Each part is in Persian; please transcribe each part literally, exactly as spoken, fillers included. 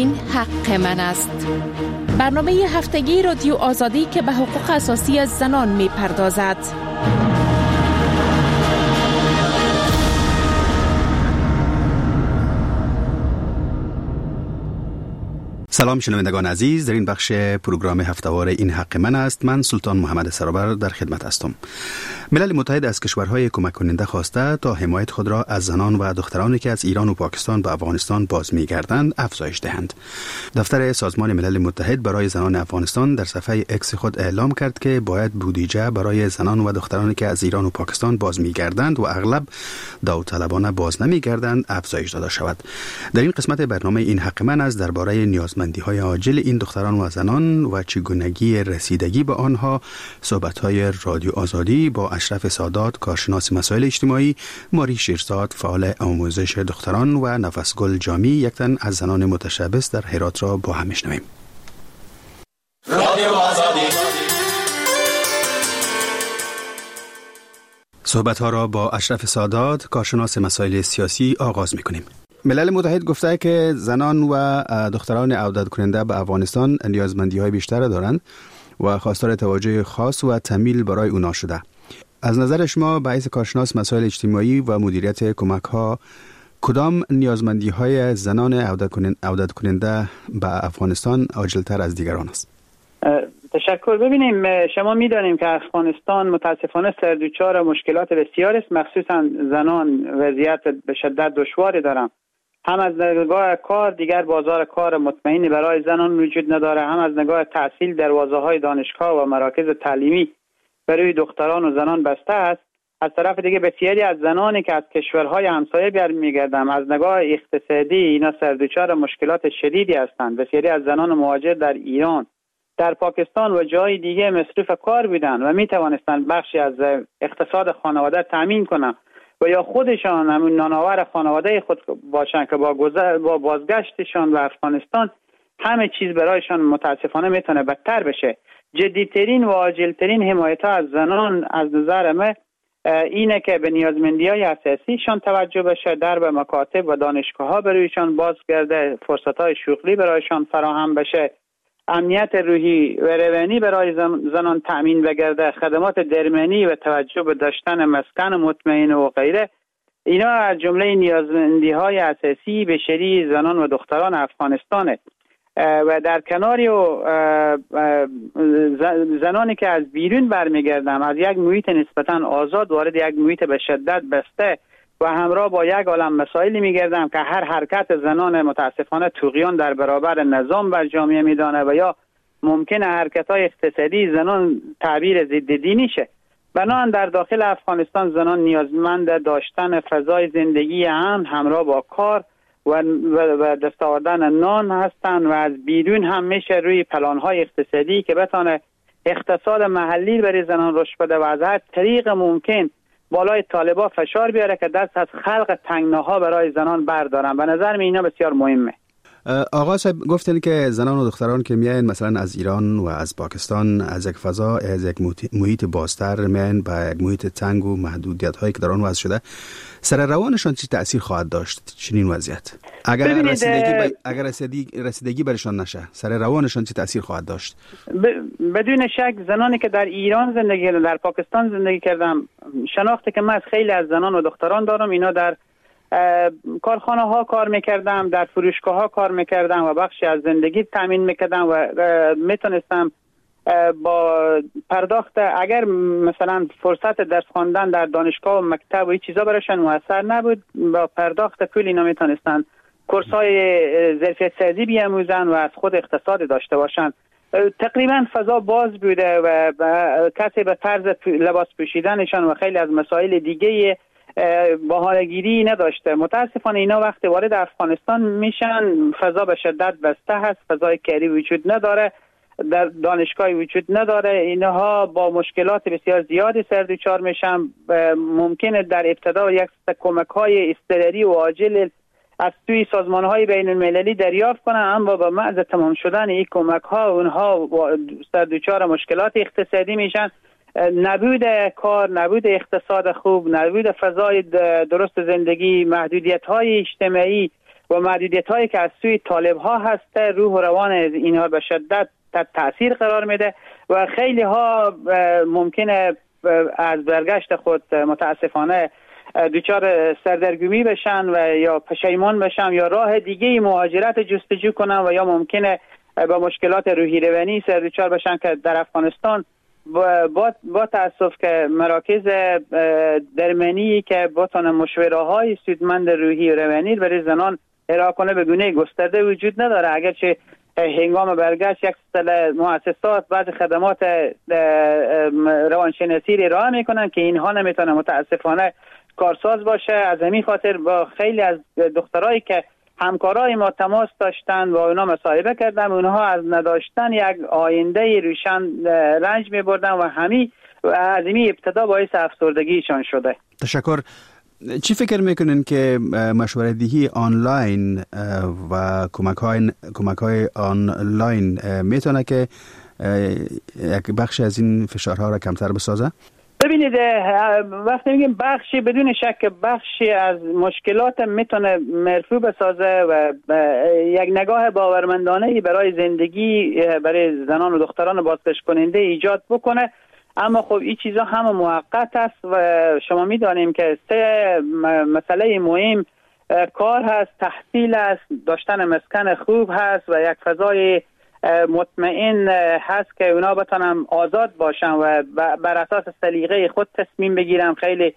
این حق من است. برنامه هفتگی رادیو آزادی که به حقوق اساسی از زنان می پردازد. سلام شنوندگان عزیز، در این بخش پروگرام هفتهوار این حق من است. من سلطان محمد سرابر در خدمت هستم. ملل متحد از کشورهای کمک کننده خواسته تا حمایت خود را از زنان و دخترانی که از ایران و پاکستان به افغانستان باز می‌گردند افزایش دهند. دفتر سازمان ملل متحد برای زنان افغانستان در صفحه اکس خود اعلام کرد که باید بودجه برای زنان و دخترانی که از ایران و پاکستان باز می‌گردند و اغلب داوطلبانه باز نمی‌گردند افزایش داده شود. در این قسمت برنامه این حق من است درباره نیازمندی‌های عاجل این دختران و زنان و چگونگی رسیدگی به آنها صحبت‌های رادیو آزادی با اشرف سادات، کارشناس مسائل اجتماعی، ماری شیرزاد، فعال آموزش دختران و نفسگل جامی، یک تن از زنان متشبث در هرات را با هم میشنویم. رادیو آزادی صحبت‌ها را با اشرف سادات، کارشناس مسائل سیاسی آغاز می‌کنیم. ملل متحد گفته که زنان و دختران عودت کننده به افغانستان نیازمندی‌های بیشتر دارند و خواستار توجه خاص و تمایل برای اونا شده. از نظر شما به حیث کارشناس مسائل اجتماعی و مدیریت کمک‌ها کدام نیازمندی‌های زنان عودت کننده به افغانستان عاجل‌تر از دیگران است؟ تشکر. ببینیم، شما می‌دانیم که افغانستان متاسفانه سردوچار مشکلات بسیار است، مخصوصا زنان وضعیت به شدت دشواری دارند. هم از نگاه کار دیگر بازار کار مطمئنی برای زنان وجود نداره، هم از نگاه تحصیل دروازه‌های دانشگاه و مراکز تعلیمی برای دختران و زنان بسته است. از طرف دیگه بسیاری از زنانی که از کشورهای همسایه برمیگردند از نگاه اقتصادی اینا سردوچار مشکلات شدیدی هستند. بسیاری از زنان مهاجر در ایران، در پاکستان و جای دیگه مصروف کار بودند و می توانستند بخشی از اقتصاد خانواده تامین کنند و یا خودشان همون نانآور خانواده خود باشند که با گذر با بازگشتشان به افغانستان همه چیز برایشان متاسفانه میتونه بدتر بشه. جدیترین و عاجلترین حمایت از زنان از نظر من اینه که به نیازمندی‌های اساسیشان توجه بشه، در به مکاتب و دانشگاه‌ها برایشان باز گرده، فرصت‌های شغلی برایشان فراهم بشه، امنیت روحی و روانی برای زنان تأمین بگرده، خدمات درمانی و توجه به داشتن مسکن مطمئن و غیره. اینا از جمله نیازمندی‌های اساسی بشری زنان و دختران افغانستانه. و در کناری و زنانی که از بیرون برمیگردن از یک محیط نسبتاً آزاد وارد یک محیط به شدت بسته و همراه با یک عالم مسائلی میگردم که هر حرکت زنان متاسفانه طغیان در برابر نظام بر جامعه میدانه و یا ممکنه حرکت‌های اقتصادی زنان تعبیر ضد دینی شه. بنابراین در داخل افغانستان زنان نیازمند داشتن فضای زندگی امن همراه با کار و و دست آوردن نان هستند و از بیرون هم میشه روی پلان‌های اقتصادی که بتونه اقتصاد محلی برای زنان رشد بده و از هر طریق ممکن بالای طالبا فشار بیاره که دست از خلق تنگناها برای زنان بردارن. به نظر من اینا بسیار مهمه. آقا صاحب گفتن که زنان و دختران که میاین مثلا از ایران و از پاکستان از یک فضا از یک محیط بازتر میاین به یک محیط تنگ و محدودیت هایی که در آن وضع شده، سر روانشان چه تأثیر خواهد داشت چنین وضعیت؟ اگر رسیدگی ب... اگر رسیدگی رسیدگی برشان نشه، سر روانشان چه تأثیر خواهد داشت؟ ب... بدون شک زنانی که در ایران زندگی کردن، در پاکستان زندگی کردن، شناخته که من از خیلی از زنان و دختران دارم، اینا در کارخانه ها کار میکردم، در فروشگاه ها کار میکردم و بخشی از زندگی تامین میکردم و میتونستم با پرداخت، اگر مثلا فرصت درس خواندن در دانشگاه و مکتب و این چیزا براشون موثر نبود، با پرداخت پول اینا میتونستن کورس های ظرفیت سازی بیاموزن و از خود اقتصاد داشته باشن. تقریبا فضا باز بوده و کسی به طرز لباس پوشیدنشان و خیلی از مسائل دیگه بهانه‌گیری نداشته. متاسفانه اینا وقتی وارد افغانستان میشن فضا به شدت بسته هست، فضای کاری وجود نداره، در دانشگاهی وجود نداره، اینها با مشکلات بسیار زیادی سر دچار میشن. ممکنه در ابتدا یک کمک‌های اضطراری و عاجل از توی سازمان‌های بین‌المللی دریافت کنن، اما با محض تمام شدن این کمک‌ها اونها سر دچار مشکلات اقتصادی میشن. نبود کار، نبود اقتصاد خوب، نبود فضای درست زندگی، محدودیت‌های اجتماعی و محدودیت هایی که از سوی طالب ها هست روح و روان اینها به شدت تحت تاثیر قرار میده و خیلی ها ممکنه از برگشت خود متاسفانه دوچار سردرگمی بشن و یا پشیمان بشن یا راه دیگه مهاجرت جستجو کنن و یا ممکنه با مشکلات روحی روانی سردوچار بشن که در افغانستان با, با تاسف که مراکز درمانی که بتونه مشوره های سودمند روحی و روانی برای زنان ارائه کنه به گونه گسترده وجود نداره. اگرچه هنگام برگشت یک سلسله مؤسسات بعض خدمات روانشناسی ارائه میکنن که اینها نمیتونه متاسفانه کارساز باشه. از همین خاطر با خیلی از دخترایی که همکارای ما تماس داشتن و اونا مصاحبه کردم، اونها از نداشتن یک آینده روشن رنج میبردن و همین از این ابتدا باعث افسردگیشان شده. تشکر. چی فکر میکنین که مشورت دهی آنلاین و کمک های کمک های آنلاین میتونه که یک بخش از این فشارها را کمتر بسازه؟ ببینید وقتی میگیم بخشی، بدون شک بخشی از مشکلات میتونه مرفوع بسازه و یک نگاه باورمندانه‌ای برای زندگی برای زنان و دختران بازداشت کننده ایجاد بکنه. اما خب این چیزا هم موقت است و شما میدانیم که سه مسئله مهم کار هست، تحصیل است، داشتن مسکن خوب هست و یک فضای مطمئن هست که اونا بتونن آزاد باشن و بر اساس سلیقه خود تصمیم بگیرن. خیلی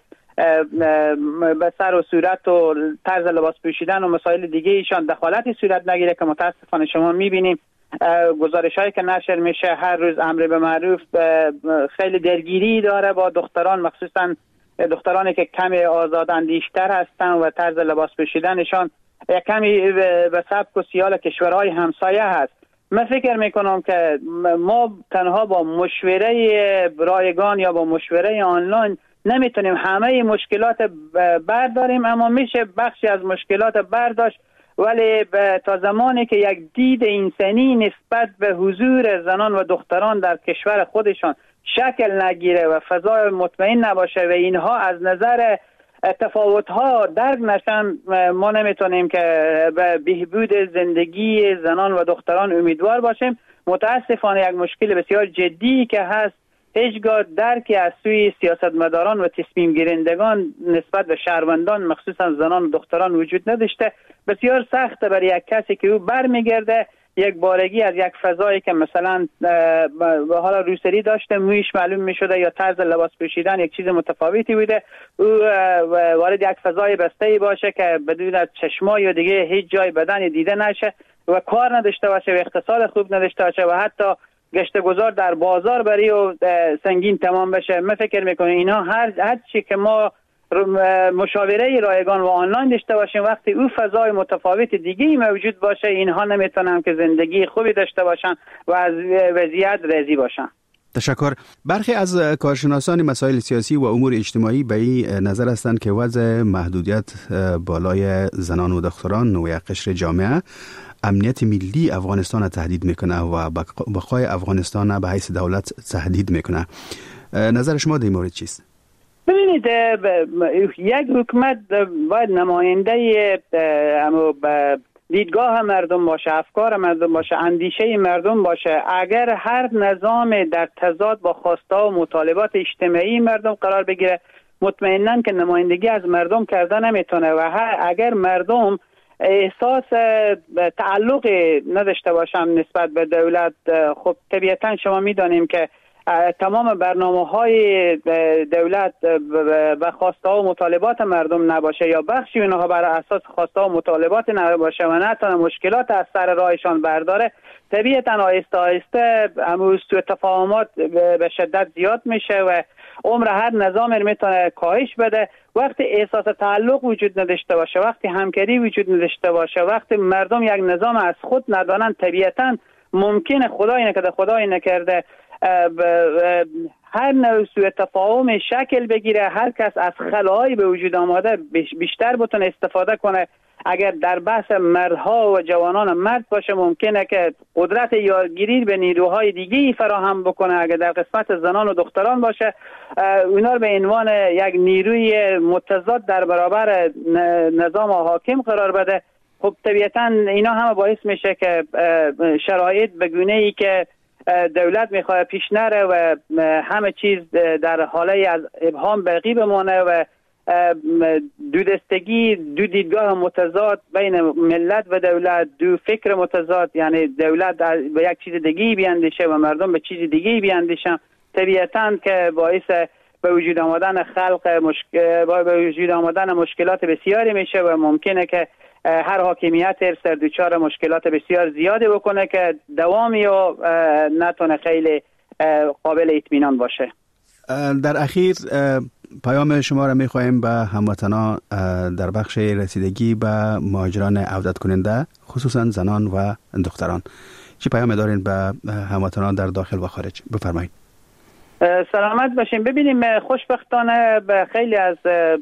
به سر و صورت و طرز لباس پوشیدن و مسائل دیگه ایشان دخالتی صورت نگیره که متاسفانه شما میبینیم گزارش هایی که نشر میشه هر روز امر به معروف خیلی درگیری داره با دختران، مخصوصا دخترانی که کمی آزاد اندیشتر هستن و طرز لباس پوشیدنشان یک کمی به سبک و سیال کشورهای همسایه هست. من فکر میکنم که ما تنها با مشوره رایگان یا با مشوره آنلاین نمیتونیم همه مشکلات برداریم، اما میشه بخشی از مشکلات برداشت، ولی تا زمانی که یک دید انسانی نسبت به حضور زنان و دختران در کشور خودشان شکل نگیره و فضای مطمئن نباشه و اینها از نظر تفاوت‌ها درک نشن، ما نمیتونیم که به بهبود زندگی زنان و دختران امیدوار باشیم. متاسفانه یک مشکل بسیار جدی که هست، هیچگاه درکی از سوی سیاستمداران و تصمیم گیرندگان نسبت به شهروندان مخصوصا زنان و دختران وجود نداشته. بسیار سخته برای یک کسی که او برمیگرده یک بارگی از یک فضایی که مثلا به حالا روسری داشته مویش معلوم می شده یا طرز لباس پوشیدن یک چیز متفاوتی بوده، او وارد یک فضای بسته‌ای باشه که بدون از چشمای یا دیگه هیچ جای بدن دیده نشه و کار نداشته باشه و اقتصاد خوب نداشته باشه و حتی گشت گذار در بازار برای و سنگین تمام بشه. من فکر میکنم اینا هر هر چی که ما مشاوره رایگان و آنلاین داشته باشیم، وقتی او فضای متفاوت دیگه موجود باشه، اینها نمیتونن که زندگی خوبی داشته باشن و از وضعیت راضی باشن. تشکر. برخی از کارشناسان مسائل سیاسی و امور اجتماعی به این نظر هستند که وضع محدودیت بالای زنان و دختران و یک قشر جامعه امنیت ملی افغانستان را تهدید میکنه و بقای افغانستان به حیث دولت تهدید میکنه. نظر شما در این مورد چیست؟ ببینید، یک حکومت باید نماینده دیدگاه مردم باشه، افکار مردم باشه، اندیشه مردم باشه. اگر هر نظام در تضاد با خواسته و مطالبات اجتماعی مردم قرار بگیره، مطمئناً که نمایندگی از مردم کرده نمیتونه و اگر مردم احساس تعلق نداشته باشن نسبت به دولت، خب طبیعتاً شما میدانیم که تمام برنامه‌های دولت به خواسته و مطالبات مردم نباشه یا بخشی اونها بر اساس خواسته و مطالبات نباشه و نتونه مشکلات از سر راهشان برداره، طبیعتاً آهسته آهسته امروز سوء تفاهمات به شدت زیاد میشه و عمر هر نظام میتونه کاهش بده. وقتی احساس تعلق وجود نداشته باشه، وقتی همکاری وجود نداشته باشه، وقتی مردم یک نظام از خود ندانن، طبیعتاً ممکنه خدای نکرده خدای نکرده هر نوع سوء تفاهم شکل بگیره، هر کس از خلاهای به وجود آماده بیشتر بتونه استفاده کنه. اگر در بحث مردها و جوانان مرد باشه، ممکنه که قدرت یادگیری به نیروهای دیگه‌ای فراهم بکنه. اگر در قسمت زنان و دختران باشه، اونا رو به عنوان یک نیروی متضاد در برابر نظام حاکم قرار بده. خب طبیعتا اینا همه باعث میشه که شرایط به گونه ای که دولت میخواد پیش نره و همه چیز در حاله از ابهام باقی بمانه و دو دستگی، دو دیدگاه متضاد بین ملت و دولت، دو فکر متضاد، یعنی دولت به یک چیز دیگه بیاندیشه و مردم به چیز دیگه بیاندیشن، طبیعتاً که باعث به وجود آمدن خلق مشکل به وجود آمدن مشکلات بسیاری میشه و ممکنه که هر حاکمیت سر دوچار مشکلات بسیار زیاده بکنه که دوامی و نتونه خیلی قابل اطمینان باشه. در اخیر پیام شما را می‌خواهیم به هموطنان در بخش رسیدگی به مهاجران عودت کننده خصوصا زنان و دختران. چه پیام دارین به هموطنان در داخل و خارج؟ بفرمایید. سلامت باشین. ببینیم خوشبختانه به خیلی از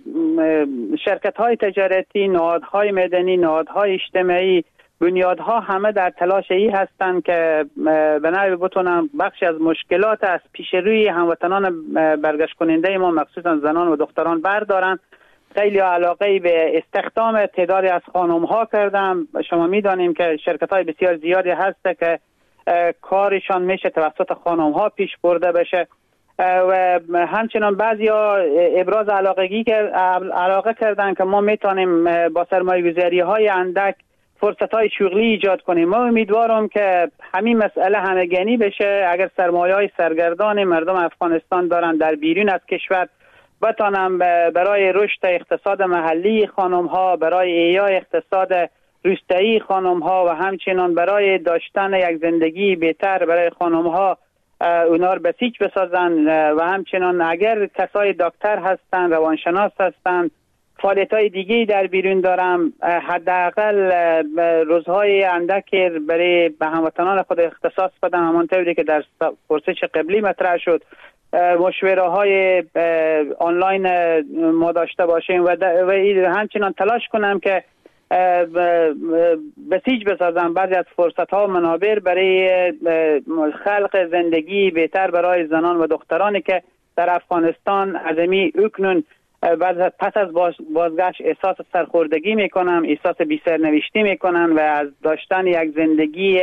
شرکت‌های تجارتی، نهادهای مدنی، نهادهای اجتماعی، بنیادها همه در تلاش ای هستند که به نوعی بتونن بخشی از مشکلات از پیش روی هموطنان برگشت کننده ما مخصوصا زنان و دختران بردارن. خیلی علاقه به استخدام تعدادی از خانم‌ها کردن. شما می‌دانیم که شرکت‌های بسیار زیادی هست که کارشان میشه توسط خانم‌ها پیش برده بشه و همچنان بعضیا ابراز علاقگی که علاقه کردن که ما میتونیم با سرمایه‌گذاری‌های اندک فرصت‌های شغلی ایجاد کنیم. ما امیدوارم که همین مسئله همگانی بشه. اگر سرمایه‌های سرگردان مردم افغانستان دارن در بیرون از کشور بتانم برای رشد اقتصاد محلی خانم‌ها، برای احیای اقتصاد روستایی خانم‌ها و همچنین برای داشتن یک زندگی بهتر برای خانم‌ها اونا رو بسیج بسازن و همچنین اگر کسای دکتر هستن، روانشناس هستن، فعالیت‌های دیگه‌ای در بیرون دارم، حداقل روزهای اندک برای به هموطنان خود اختصاص بدن، همانطوری که در پرسش قبلی مطرح شد مشوره های آنلاین ما داشته باشیم و, و همچنان تلاش کنم که بسیج بسازم بعضی از فرصت ها و منابع برای خلق زندگی بهتر برای زنان و دخترانی که در افغانستان ازمی اکنون پس از بازگشت احساس سرخوردگی میکنم، احساس بی سرنوشتی میکنن و از داشتن یک زندگی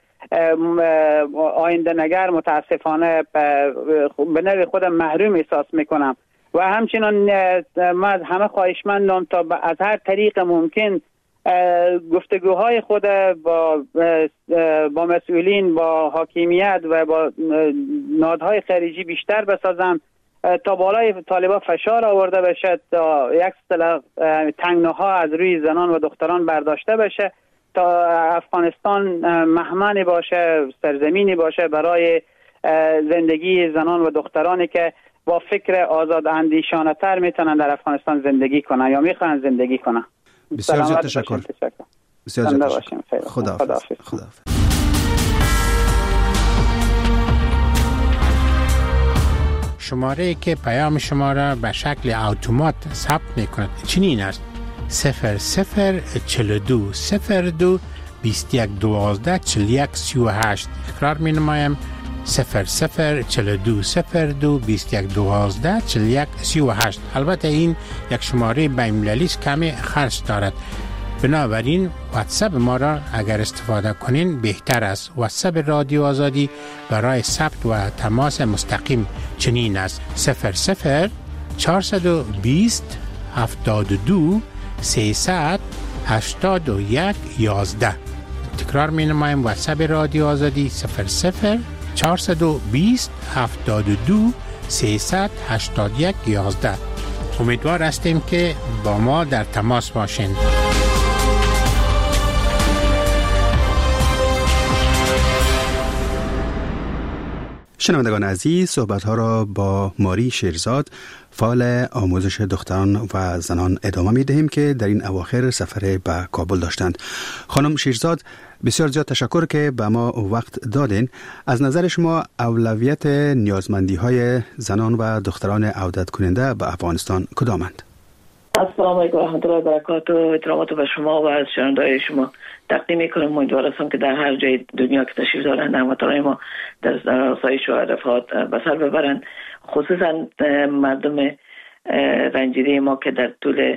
آینده نگر متاسفانه به نوع خودم محروم احساس میکنم و همچنان من همه خواهشمندم تا از هر طریق ممکن گفتگوهای خود با با مسئولین، با حاکمیت و با نهادهای خارجی بیشتر بسازم تا بالای طالبا فشار آورده بشه، تا یک اصطلاح تنگناها از روی زنان و دختران برداشته بشه، تا افغانستان مهمانی باشه، سرزمینی باشه برای زندگی زنان و دخترانی که با فکر آزاد اندیشانه تر میتونن در افغانستان زندگی کنن یا میخوان زندگی کنن. بسیار زیاد تشکر. بسیار زیاد تشکر. خدا حافظ. خدا حافظ. شماره که پیام شما را به شکل اتومات ثبت میکند چنین است: صفر صفر چهل و دو صفر دو بیست یک دوازده چهل یک سی و هشت. تکرار می نمایم: صفر صفر چهل و دو صفر دو بیست یک دوازده چهل یک سی و هشت. البته این یک شماره بین‌المللی است، کمی خرج دارد، بنابراین واتساپ ما را اگر استفاده کنین بهتر است. واتساپ رادیو آزادی برای ثبت و تماس مستقیم چنین است: صفر صفر چهارصد و بیست هفتاد و دو سیصد هشتاد و یک یازده. تکرار می نمایم: واتساپ رادیو آزادی صفر صفر چهارصد و بیست هفتاد و دو سیصد هشتاد و یک یازده. امیدوار هستیم که با ما در تماس باشین. شنوندگان عزیز، صحبت‌ها را با ماری شیرزاد، فعال آموزش دختران و زنان ادامه می‌دهیم که در این اواخر سفر به کابل داشتند. خانم شیرزاد، بسیار زیاد تشکر که به ما وقت دادین. از نظر شما اولویت نیازمندی‌های زنان و دختران عودت کننده به افغانستان کدامند؟ السلام علیکم و رحمت الله و برکاته. احترامات به شما و از شنوندگان شما تقدیم می‌کنم. امیدوار هستم که در هر جای دنیا که تشریف دارند هموطنان ما در آسایش و رفاهت به سر ببرند، خصوصا مردم رنجیده ما که در طول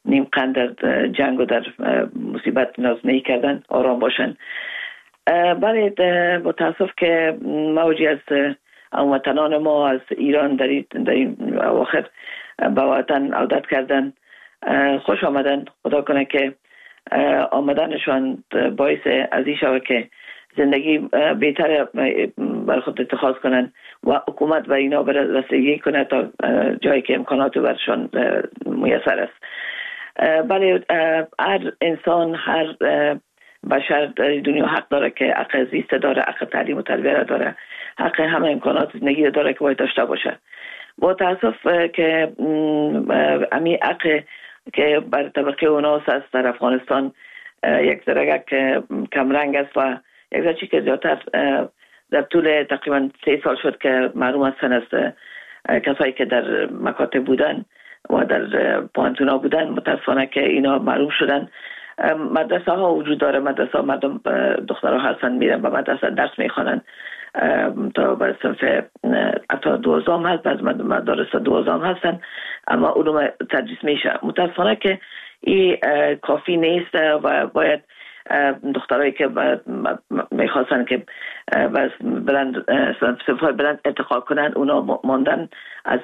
نیم قند در جنگ و در مصیبت ناز نهی کردن آرام باشن. برای با تاسف که موجی از هموطنان ما از ایران در این اواخر به وطن عودت کردن، خوش آمدن. خدا کنه که آمدنشان باعث ازی شود که زندگی بهتر بر خود اتخاذ کنن و حکومت و اینا رسیدگی کنه تا جایی که امکانات برشان میسر است. بله، هر انسان، هر بشر در دنیا حق داره که حق زیست داره، حق تعلیم و تربیت داره، حق همه امکانات زندگی داره که باید داشته باشه. با تاسف که امی حق که بر طبقه اوناس است در افغانستان یک درگه که کمرنگ است و یک درچی که زیادتر در طول تقریبا سه سال شد که معلوم هستن از کسایی که در مکاتب بودن و در پانتونا بودن، متاسفانه که اینا معلوم شدن. مدرسه ها وجود داره، مدرسه ها مردم دخترها هستن میرن به مدرسه درس میخوانن تا به صنف حتی دوازدهم هست، بعض مدارس دوازدهم هستن اما علوم تدریس میشه. متاسفانه که این کافی نیست و باید دخترایی که میخواستن که بلند صنفهای بلند ارتقا کنن اونا ماندن از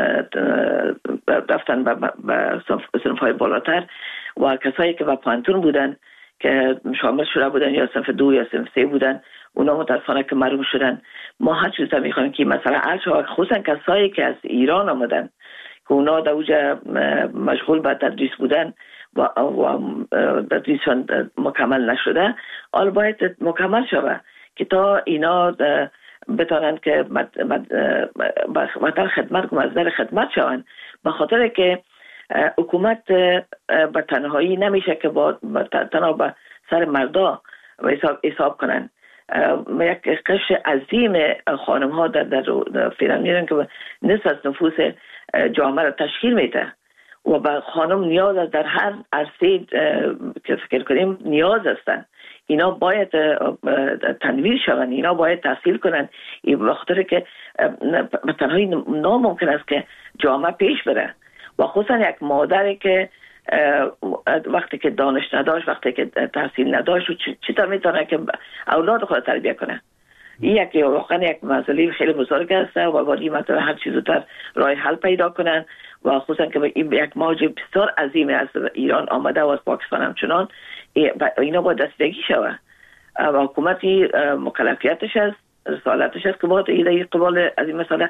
رفتن به صنفهای بالاتر و کسایی که به پانتون بودن که شامل شده بودن یا صنف دو یا صنف سه بودن اونا متاسفانه که محروم شدن. ما هر چیز میخوایم که مثلا ارشد خصوصا کسایی که از ایران آمدن که اونا در اوج مشغول به تدریس بودن و تدریسشان مکمل نشده، حالا باید مکمل شود که تا اینا بتانند که وطن خدمت کنند، از نظر خدمت شوند. به خاطر که حکومت به تنهایی نمیشه که با تنها به سر مردا حساب حساب کنن. یک قشر عظیم خانم ها در در فعلا میرن که نصف از نفوس جامعه را تشکیل میده و به خانم نیاز است، در هر عرصه که فکر کنیم نیاز هستن. اینا باید تنویر شوند، اینا باید تحصیل کنن، به خاطر که به تنهایی ناممکن است که جامعه پیش بره. و خصوصا یک مادری که وقتی که دانش نداشت، وقتی که تحصیل نداشت، چطور میتونه که اولاد خود تربیت کنه؟ این یک واقعا یک مسئله خیلی بزرگ است و باید مثلا هر چیز زودتر راه حل پیدا کنن و خصوصا که این یک موج بسیار عظیم از ایران آمده و از پاکستان همچنان اینا باید رسیدگی شود و حکومتی مکلفیتش است، رسالتش است که باید ایده قبال از این مسئله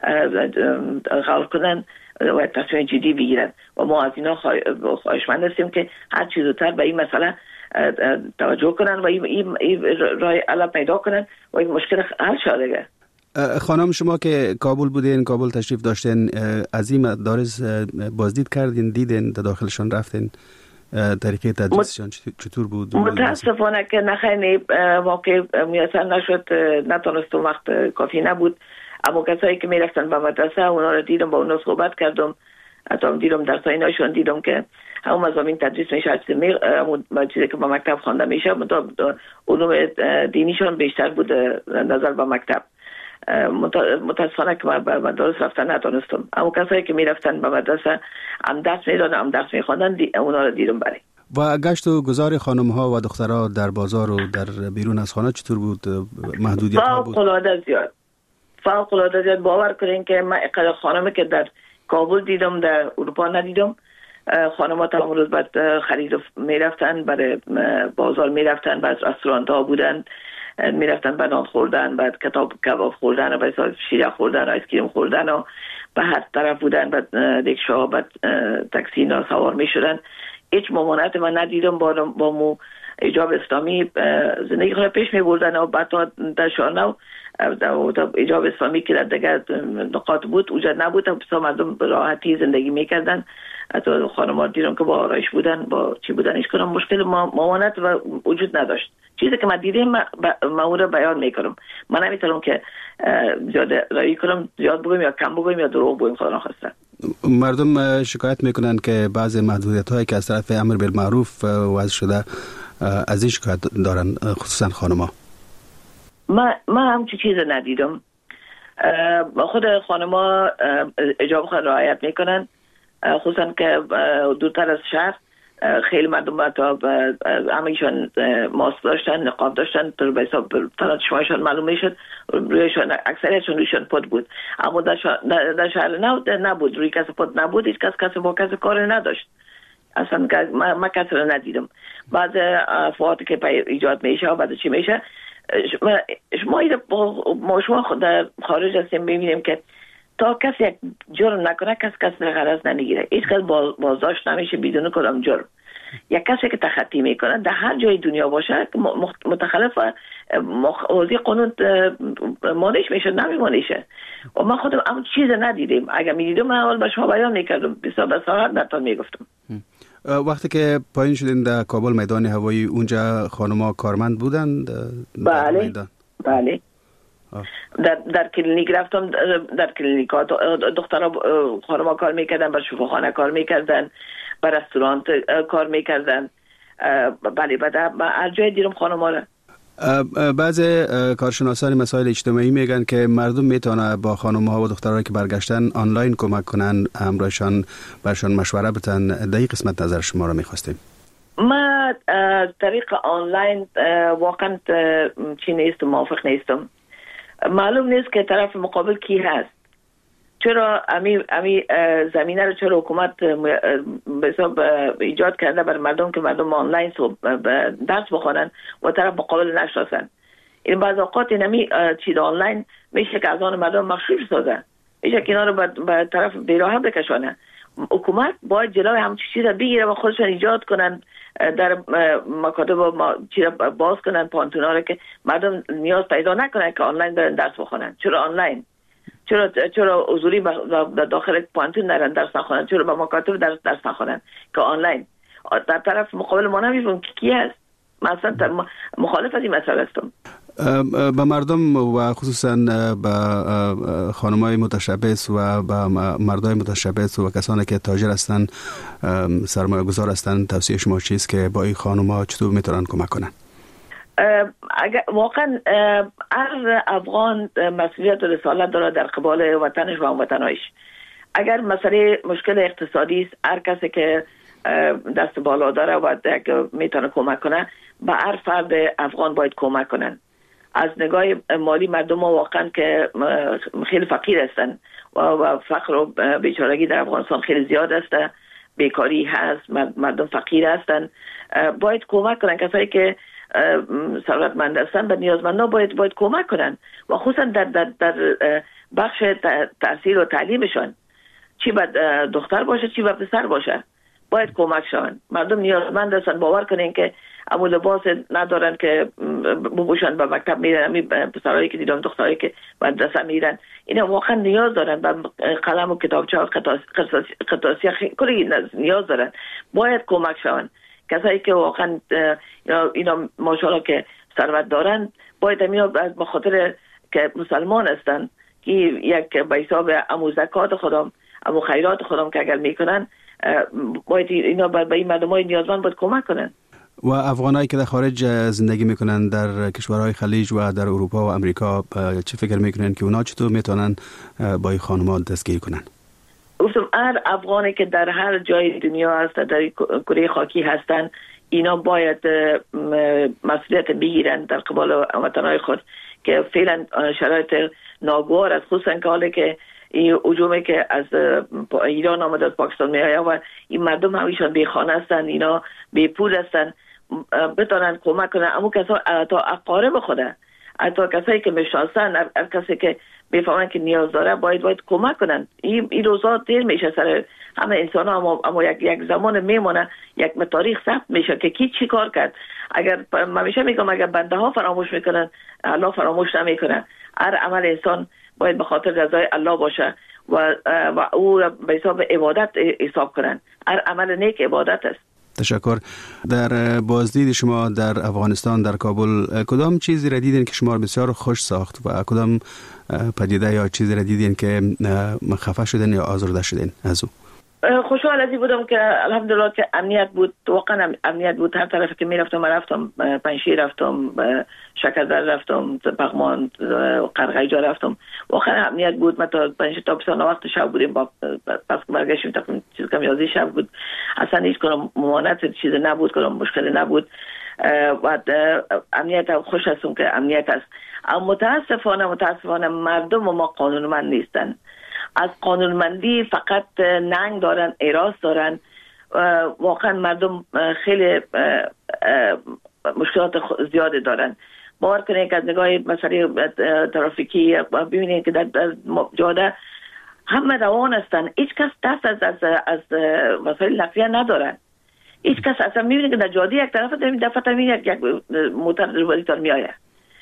غور کنن و تصمیم جدی بگیرن و ما از اینا خواهشمند هستیم که هر چیز زودتر به این مسئله توجه کنن و این راه حل پیدا کنن و این مشکل حل شده. خانم، شما که کابل بودین، کابل تشریف داشتین، از این مدارس بازدید کردین، دیدین، در داخلشان رفتین، طریقه تدریسشان چطور بود؟ متاسفانه که نخیلی واقع میاسر نشد، نتونستم، وقت کافی نبود. اما کسایی که میرفتن به مدرسه اونا رو دیدم، با اونا صحبت کردم، حتی دیدم درس ایناشون دیدم که همون مضامین تدریس میشه، همون چیزی که با مکتب خوانده میشه، علوم دینیشون بیشتر بود نظر به مکتب. متاسفانه که من به مدرسه رفتن نتونستم، اما کسایی که میرفتن به مدرسه هم درس میدادن هم درس میخواندن، اونا رو دیدم. برای و گشت و گذار خانم ها و دخترها در بازار و در بیرون از خانه چطور بود؟ محدودیت ها بود؟ فوق العاده زیاد، فوق العاده زیاد. باور کنین که من خانمی که در کابل دیدم در اروپا ندیدم. خانم‌ها تمام روز بعد خرید میرفتن، برای بازار میرفتن، بعد رستوران ها بودن، میرفتن بنان خوردن، بعد کتاب کباب خوردن، بعد شیر خوردن، آیس کریم خوردن و به هر طرف بودن، بعد ریکشا، بعد تاکسی اینا سوار میشدن. هیچ ممانعت من ندیدم. با با مو ایجاب اسلامی زندگی خود پیش میبردن و بعد در شانو ایجاب اسلامی که در دیگر نقاط بود اوجا نبود، بسیار مردم راحتی زندگی میکردن. حتی خانم‌ها دیدم که با آرایش بودن، با چی بودن، هیچ کنم مشکل ممانعت و وجود نداشت. چیزی که من دیدم من اون رو بیان میکنم. من نمیتونم که زیاد رایی کنم، زیاد بگویم یا کم بگویم یا دروغ بگویم. خدا نخواسته مردم شکایت میکنن که بعضی محدودیت هایی که از طرف امر بالمعروف وضع شده از این شکایت دارن، خصوصا خانم‌ها. من من همچین چیز ندیدم. خود خانم‌ها حجاب خود رعایت میکنن. خصوصا که دورتر از شهر خیلی مردم تا همه‌شان ماسک داشتن، نقاب داشتن، پر به حساب فقط شمایشان معلوم میشد، رویشان اکثریتشون رویشان پد بود. اما در شهر نبود، روی کس پد نبود، هیچ کس کس با کس کار نداشت. اصلا ما, ما کس رو ندیدم. بعد افواتی که ایجاد میشه و بعد چی میشه، ما ما شما خود در خارج هستیم میبینیم که تا کسی یک جرم نکنه کس کس غرض نمیگیره، هیچ کس بازداشت نمیشه بدون کدام جرم. یک کسی که تخطی میکنه در هر جای دنیا باشه متخلف موضوع قانون مانش میشه، نمیمانشه. و ما خودم اما چیز ندیدیم. اگر میدیدم من اول به شما بیان میکردم، بسیار بسیار نتون میگفتم. وقتی که پایین شدین در کابل میدان هوایی، اونجا خانم‌ها کارمند بودند؟ بله بله. در در کلینیک رفتم، در کلینیک ها دخترها خانم‌ها کار میکردن، بر شفاخانه کار میکردن، بر رستوران کار میکردن. بله بعد هر جای دیدم خانم‌ها را. بعض کارشناسان مسائل اجتماعی میگن که مردم میتونه با خانم‌ها و دخترها که برگشتن آنلاین کمک کنن، همراهشان برشان مشوره بدن. در این قسمت نظر شما را میخواستیم. ما طریق آنلاین واقعا چی نیستم، موافق نیستم. معلوم نیست که طرف مقابل کی هست. چرا امی امی زمینه رو چرا حکومت به حساب ایجاد کرده بر مردم که مردم آنلاین درس بخونن و طرف مقابل نشناسن؟ این بعض اوقات اینمی چیز آنلاین میشه که از آن مردم مخشوش سازه، میشه که اینا رو به طرف بیراه بکشانه. حکومت باید جلوی همچین چیز بگیره و خودشون ایجاد کنن، در مکاتب ما چیز باز کنن، پانتونا رو که مردم نیاز پیدا نکنن که آنلاین برن درس بخونن. چرا آنلاین؟ چرا چرا حضوری در داخل پانتون نرن درس نخونن؟ چرا با مکاتب درس درس نخونن که آنلاین؟ در طرف مقابل ما نمیفهم که کی هست. مثلا مخالف از این مسئله هستم. به مردم و خصوصا به خانم‌های متشبث و به مردای متشبث و کسانی که تاجر هستند، سرمایه گذار هستند، توصیه شما چیست که با این خانم‌ها چطور میتونن کمک کنن؟ اگر واقعا هر افغان مسئولیت و رسالت داره در قبال وطنش و هموطنایش. اگر مسئله مشکل اقتصادی است، هر کسی که دست بالا داره و میتونه کمک کنه به هر فرد افغان باید کمک کنن. از نگاه مالی مردم واقعا که خیلی فقیر هستن و فقر و بیچارگی در افغانستان خیلی زیاد است، بیکاری هست، مردم فقیر هستن، باید کمک کنن. کسایی که ثروتمند هستن به نیازمندان باید باید کمک کنن و خصوصا در در در بخش تحصیل و تعلیمشان، چی به دختر باشه چی به پسر باشه، باید کمک شون. مردم نیازمند هستن. باور کنین که اما لباس ندارن که بپوشن به مکتب میرن. می پسرایی که دیدم، دخترایی که مدرسه میرن، اینا واقعا نیاز دارن به قلم و کتابچه و قطاسی، کلی نیاز دارن. باید کمک شون. کسایی که واقعا اینا ماشاءالله که ثروت دارن باید اینا به خاطر که مسلمان هستن که یک به حساب امو زکات خودم، امو خیرات خودم که اگر میکنن، باید اینا به این مردمای نیازمند باید کمک کنن. و افغانایی که در خارج زندگی میکنن در کشورهای خلیج و در اروپا و امریکا، چه فکر میکنن که اونا چطور میتونن با این خانم‌ها دستگیر کنن؟ گفتم هر افغانی که در هر جای دنیا هست، در کره خاکی هستن، اینا باید مسئولیت بگیرن در قبال وطنهای خود که فعلا شرایط ناگوار است. خصوصا که حالی که این هجومی که از ایران آمده، از پاکستان میآید و این مردم همیشان بی خانه هستن، اینا بی پول هستن، بتونن کمک کنن. اما کسا تا اقارب خوده، حتی کسایی که میشناسن، هر کسی که میفهمن که نیاز داره باید باید کمک کنن. این این روزا دیر میشه سر همه انسان ها، اما, اما یک یک زمان میمونه، یک تاریخ ثبت میشه که کی چی کار کرد. اگر من میشه میگم اگر بنده ها فراموش میکنن، الله فراموش نمیکنه. هر عمل انسان باید به خاطر رضای الله باشه و و او به حساب عبادت حساب کنن. هر عمل نیک عبادت است. تشکر. در بازدید شما در افغانستان، در کابل، کدام چیزی را دیدین که شما بسیار خوش ساخت و کدام پدیده یا چیزی را دیدین که خفه شدین یا آزرده شدین از او؟ خوشحال ازی بودم که الحمدلله که امنیت بود، واقعا امنیت بود. هر طرف که میرفتم من رفتم، پنشیر رفتم، شکردر رفتم، پغمان و قرغیجا رفتم، واقعا امنیت بود. ما تا پنج تا بیست وقت شب بودیم، با پس برگشتیم تقریبا چیز کم یازده شب بود. اصلا هیچ کنم ممانعت چیز نبود، کنم مشکل نبود و امنیت خوش هستم که امنیت است. اما متاسفانه متاسفانه مردم ما قانونمند نیستن. از قانونمندی فقط ننگ دارن، اراس دارن. واقعا مردم خیلی مشکلات زیاده دارن. باور کنید که از نگاه مسئله ترافیکی ببینید که در جاده همه روان هستن، هیچ کس دست از از از وسایل نقلیه ندارن. هیچ کس اصلا میبینید که در جاده یک طرف در این دفعه میاد یک موتر روبروی تان میآید.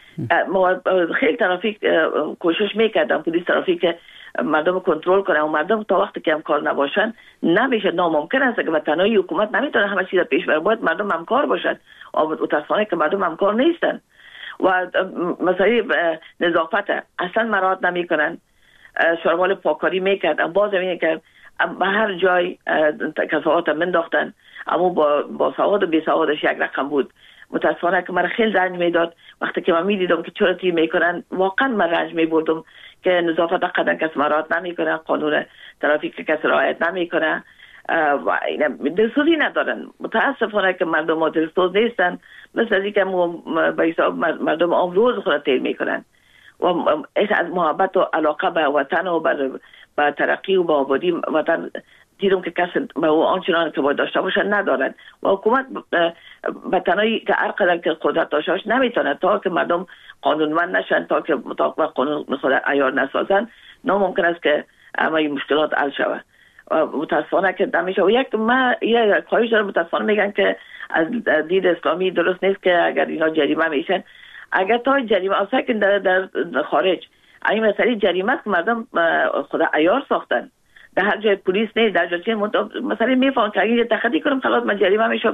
خیلی ترافیک کوشش میکردن، پلیس ترافیک مردم کنترل کنه و مردم تا وقتی که همکار نباشن نمیشه. ناممکن است که به تنهایی حکومت نمیتونه همه چیز پیش بره، باید مردم همکار باشن. و متاسفانه که مردم همکار نیستن و مسئله نظافت اصلا مراعات نمیکنن. شروال پاکاری میکردن، باز میکرد به هر جای کساوات منداختن، اما با با سواد و بی سوادش یک رقم بود. متاسفانه که من خیلی رنج میداد وقتی که من میدیدم که چرا تی میکنن. واقعا من رنج میبردم که نظافت قدر کس مراعات نمیکنه، قانون ترافیک کس رعایت نمیکنه و اینا دلسوزی ندارن. متاسفانه که مردم ما دلسوز نیستن، مثل از اینکه به حساب مردم عام روز خود تیر میکنن و از محبت و علاقه به وطن و به ترقی و به آبادی وطن دیدم که کسی به او آنچنان که باید داشته باشن ندارن و حکومت به تنهایی که هر قدر که قدرت داشته باشه نمیتونه تا که مردم قانونمند نشن، تا که مطابق قانون خود عیار نسازن، ناممکن است که همه مشکلات حل شود. متاسفانه که نمیشه. و یک ما یک خواهش دارم، متاسفانه میگن که از دید اسلامی درست نیست که اگر اینا جریمه میشن. اگر تا جریمه اصلا که در, در خارج این مسئله جریمه است که مردم خود عیار ساختن، در هر جای پلیس نیست، در جای مثلا میفهمن که اگه تخطی کنم خلاص من جریمه میشم،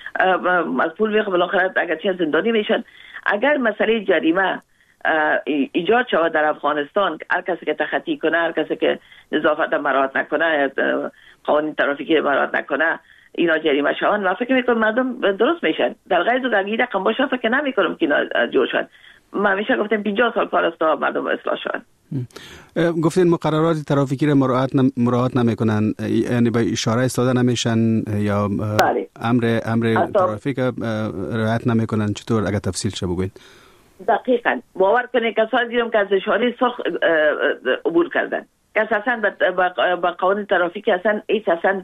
از پول میخوام بالاخره اگر چه زندانی میشن. اگر مسئله جریمه ایجاد شود در افغانستان، هر کسی که تخطی کنه، هر کسی که نظافت مراعات نکنه، قوانین ترافیکی مراعات نکنه، اینا جریمه شوند و فکر میکنم مردم درست میشن. در غیر از اگه رقم باشه فکر نمیکنم که اینا جور شد. من همیشه گفتم پنجاه سال کار است تا مردم اصلاح شوند. گفتین مقررات ترافیکی را مراعات مراعات نمیکنن، یعنی به اشاره استفاده نمیشن یا بله. امر امر ترافیک رعایت نمیکنن. چطور اگر تفصیل شه بگوین؟ دقیقاً باور کنید کسایی دیدم که از اشاره سرخ عبور کردن، که اساساً با قوانین ترافیکی اصلا هیچ اصلا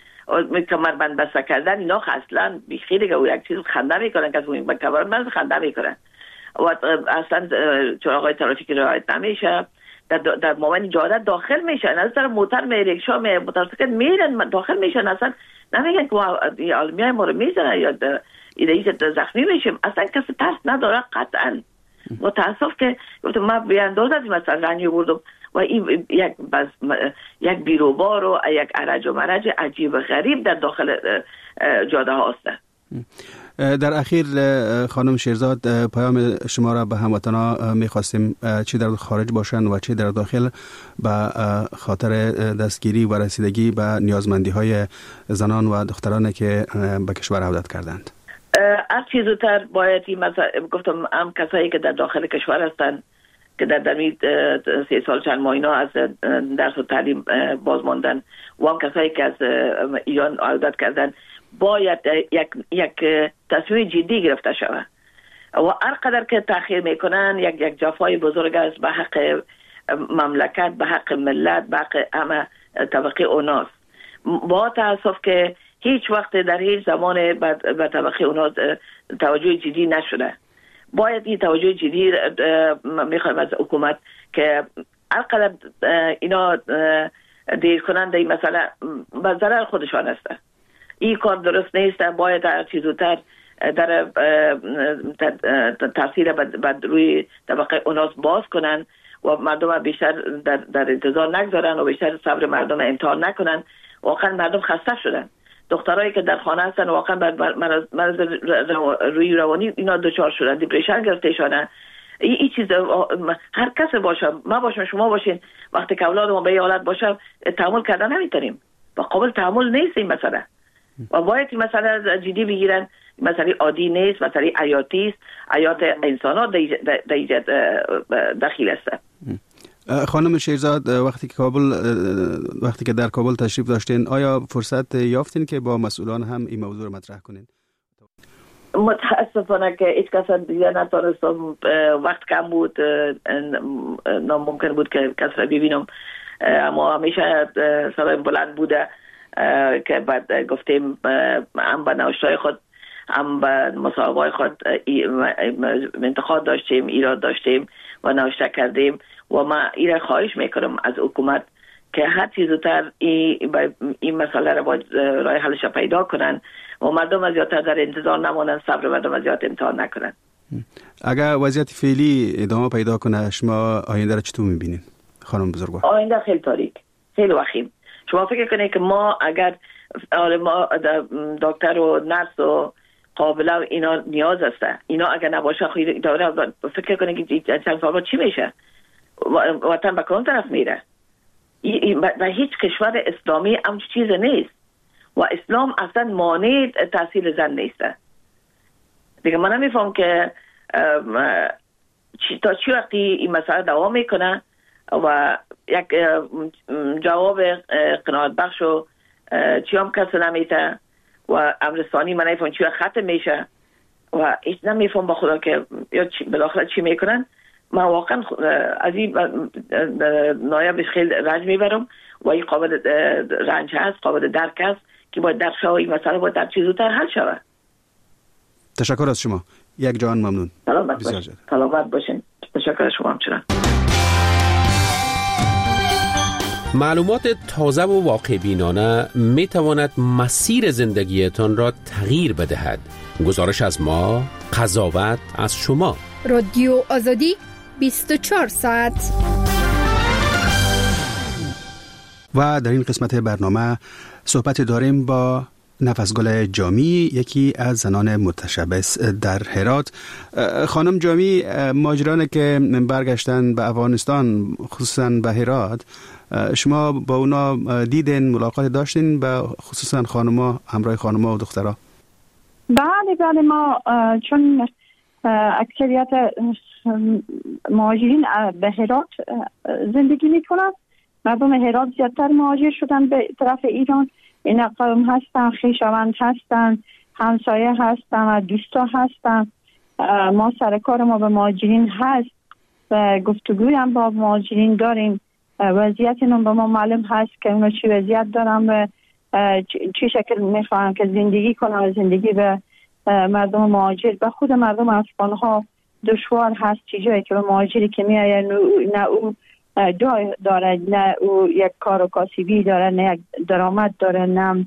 کمربند بسته کردن اینا اصلا بیخی دیگه و یک چیز خنده میکنن که از اون کمربند خنده میکنن و اصلا چراغ‌های ترافیکی رعایت نمیشه. در در موانع جاده داخل میشن، از طرف موتر می ریکشا می موتورسیکل میرن داخل میشن، اصلا نمیگن که عالمیای ما رو میزنن یا ایده زخمی میشیم. اصلا کسی ترس نداره قطعا. متاسف که گفتم من به اندازه از این مثلا رنجی بردم و این یک بس یک بیروبار و یک عرج و مرج عجیب و غریب در داخل جاده ها هست. در اخیر خانم شیرزاد، پیام شما را به هموطنان می‌خواستیم چه در خارج باشند و چه در داخل به خاطر دستگیری و رسیدگی به نیازمندی‌های زنان و دخترانی که به کشور عودت کردند. هر چیز زودتر باید این مثلا گفتم هم کسایی که در داخل کشور هستند که در درمی سه سال چند ماه اینا از درس و تعلیم باز ماندن و هم کسایی که از ایران عودت کردن باید یک یک تصمیم جدی گرفته شود و هر قدر که تأخیر میکنن یک یک جفای بزرگ است به حق مملکت، به حق ملت، به حق همه طبقه اوناس. با تاسف که هیچ وقت در هیچ زمان به طبقه اوناس توجه جدی نشده. باید این توجه جدی میخوایم از حکومت که هر قدر اینا دیر کنند این مسئله به ضرر خودشان است. این کار درست نیست. باید هر چیز زودتر در تاثیر بر روی طبقه اوناس باز کنن و مردم بیشتر در, در انتظار نگذارن و بیشتر صبر مردم امتحان نکنن. واقعا مردم خسته شدن. دخترایی که در خانه هستن واقعا مرض مرض روی روانی اینا دچار شدن، دیپرشن گرفتهشانه. این ای چیز هر کس باشه، ما باشم، شما باشین، وقتی که اولاد ما به این حالت باشه تحمل کردن نمیتونیم. و قابل تحمل نیست این مسئله و باید این مسئله جدی بگیرن. مسئله عادی نیست، مسئله حیاتی است، حیات انسان ها در ایجاد دخیل است. خانم شیرزاد، وقتی که کابل وقتی که در کابل تشریف داشتین آیا فرصت یافتین که با مسئولان هم این موضوع رو مطرح کنین؟ متاسفانه که هیچ کس دیگه نتونستم، وقت کم بود، ناممکن بود که کس را ببینم، اما همیشه صدای بلند بوده که بعد گفتیم هم به نوشتای خود هم به مصاحبه‌های خود انتقاد داشتیم، ایراد داشتیم و نوشته کردیم و ما ایره خواهش میکنم از حکومت که هر چیز زودتر این, این مسئله را باید راه حلش پیدا کنن و مردم از زیادتر در انتظار نمانن، صبر مردم از زیاد امتحان نکنن. اگر وضعیت فعلی ادامه پیدا کنه شما آینده را چطور میبینین خانم بزرگوار؟ آینده خیلی تاریک، خیلی وخیم. شما فکر کنید که ما اگر ما دکتر و نرس و قابله و اینا نیاز هسته، اینا اگر نباشه خیلی اداره فکر کنید که چند سال چی میشه؟ وطن به کدام طرف میره؟ و هیچ کشور اسلامی هم چیز نیست و اسلام اصلا مانع تحصیل زن نیسته. دیگه من نمیفهم که تا چی وقتی این مسئله دوام میکنه و یک جواب قناعت بخش و چی هم کسی نمیته و امرستانی من نمیفهم چی ختم میشه و هیچ نمیفهم با خدا که یا بالاخره چی میکنن. من واقعا از این نایبش خیلی رنج میبرم و این قابل رنج هست، قابل درک هست که باید درک شوه این مسئله باید در چیز زودتر حل شوه. تشکر از شما. یک جان ممنون. سلامت باشین. سلامت باشین. تشکر از شما همچنان. معلومات تازه و واقع بینانه می تواند مسیر زندگیتان را تغییر بدهد. گزارش از ما، قضاوت از شما. رادیو آزادی بیست و چهار ساعت. و در این قسمت برنامه صحبت داریم با نفسگل جامی، یکی از زنان متشبث در هرات. خانم جامی، ماجرانی که برگشتن به افغانستان خصوصا به هرات، شما با اونا دیدین، ملاقات داشتین، به خصوصا خانما، همراه خانما و دخترها؟ بله بله، ما چون اکثریت مهاجرین به هرات زندگی میکنن، مردم هرات زیادتر مهاجر شدن به طرف ایران. این قوم هستن، خویشاوند هستن، همسایه هستن، دوستا هستن. ما سرکار ما به مهاجرین هست و گفتگوی هم با مهاجرین داریم. وضعیت اینا به ما معلوم هست که اونا چی وضعیت دارن و چی شکل میخوان که زندگی کنن و زندگی به مردم مهاجر، به خود مردم افغان ها دشوار هست. چی جایی که به مهاجری که میآید نه او داره، نه او یک کار و کاسبی داره، نه یک درآمد داره، نه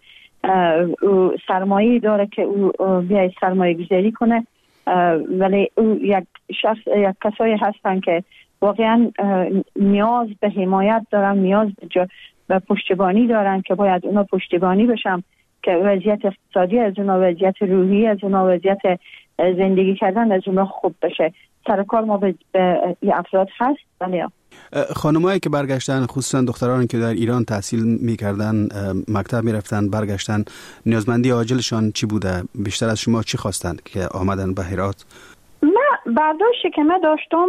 او سرمایه داره که او بیاید سرمایه گذاری کنه. ولی او یک شخص، یک کسایی هستن که واقعا نیاز به حمایت دارن، نیاز به, به پشتیبانی دارن که باید اونا پشتیبانی بشن، که وضعیت اقتصادی از اونا، وضعیت روحی از اونا، وضعیت زندگی کردن از اونا خوب بشه. سرکار ما به, به افراد هست. ولی خانمایی که برگشتن، خصوصا دخترانی که در ایران تحصیل میکردن، مکتب میرفتن، برگشتن، نیازمندی عاجلشان چی بوده؟ بیشتر از شما چی خواستند که آمدن به هرات؟ من برداشتی که من داشتم،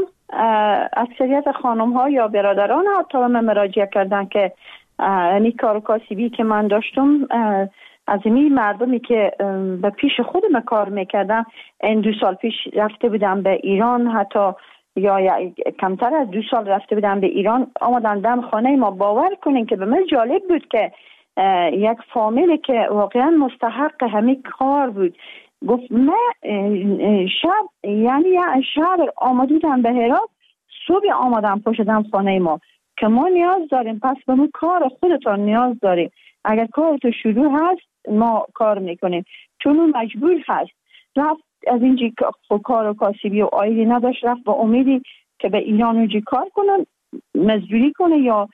اکثریت خانم ها یا برادران حتی به من مراجعه کردن که یعنی کار و کاسبی که من داشتم از این مردمی که به پیش خودم کار میکردن، این دو سال پیش رفته بودم به ایران، حتی یا کمتر از دو سال رفته بودم به ایران، آمدن دم خانه ما. باور کنین که به من جالب بود که یک فامیلی که واقعا مستحق همین کار بود گفت من شب یعنی شب آمدودم به هرات، صبح آمدم پشتم خانه ما که ما نیاز داریم، پس به ما کار خودتان نیاز داریم، اگر کار تو شروع هست ما کار میکنیم، چون اون مجبور هست. رفت از اینجا کار و کاسبی و آیدی نداشت، رفت با امیدی که به ایران اونجا کار کنن، مزدوری کنه یا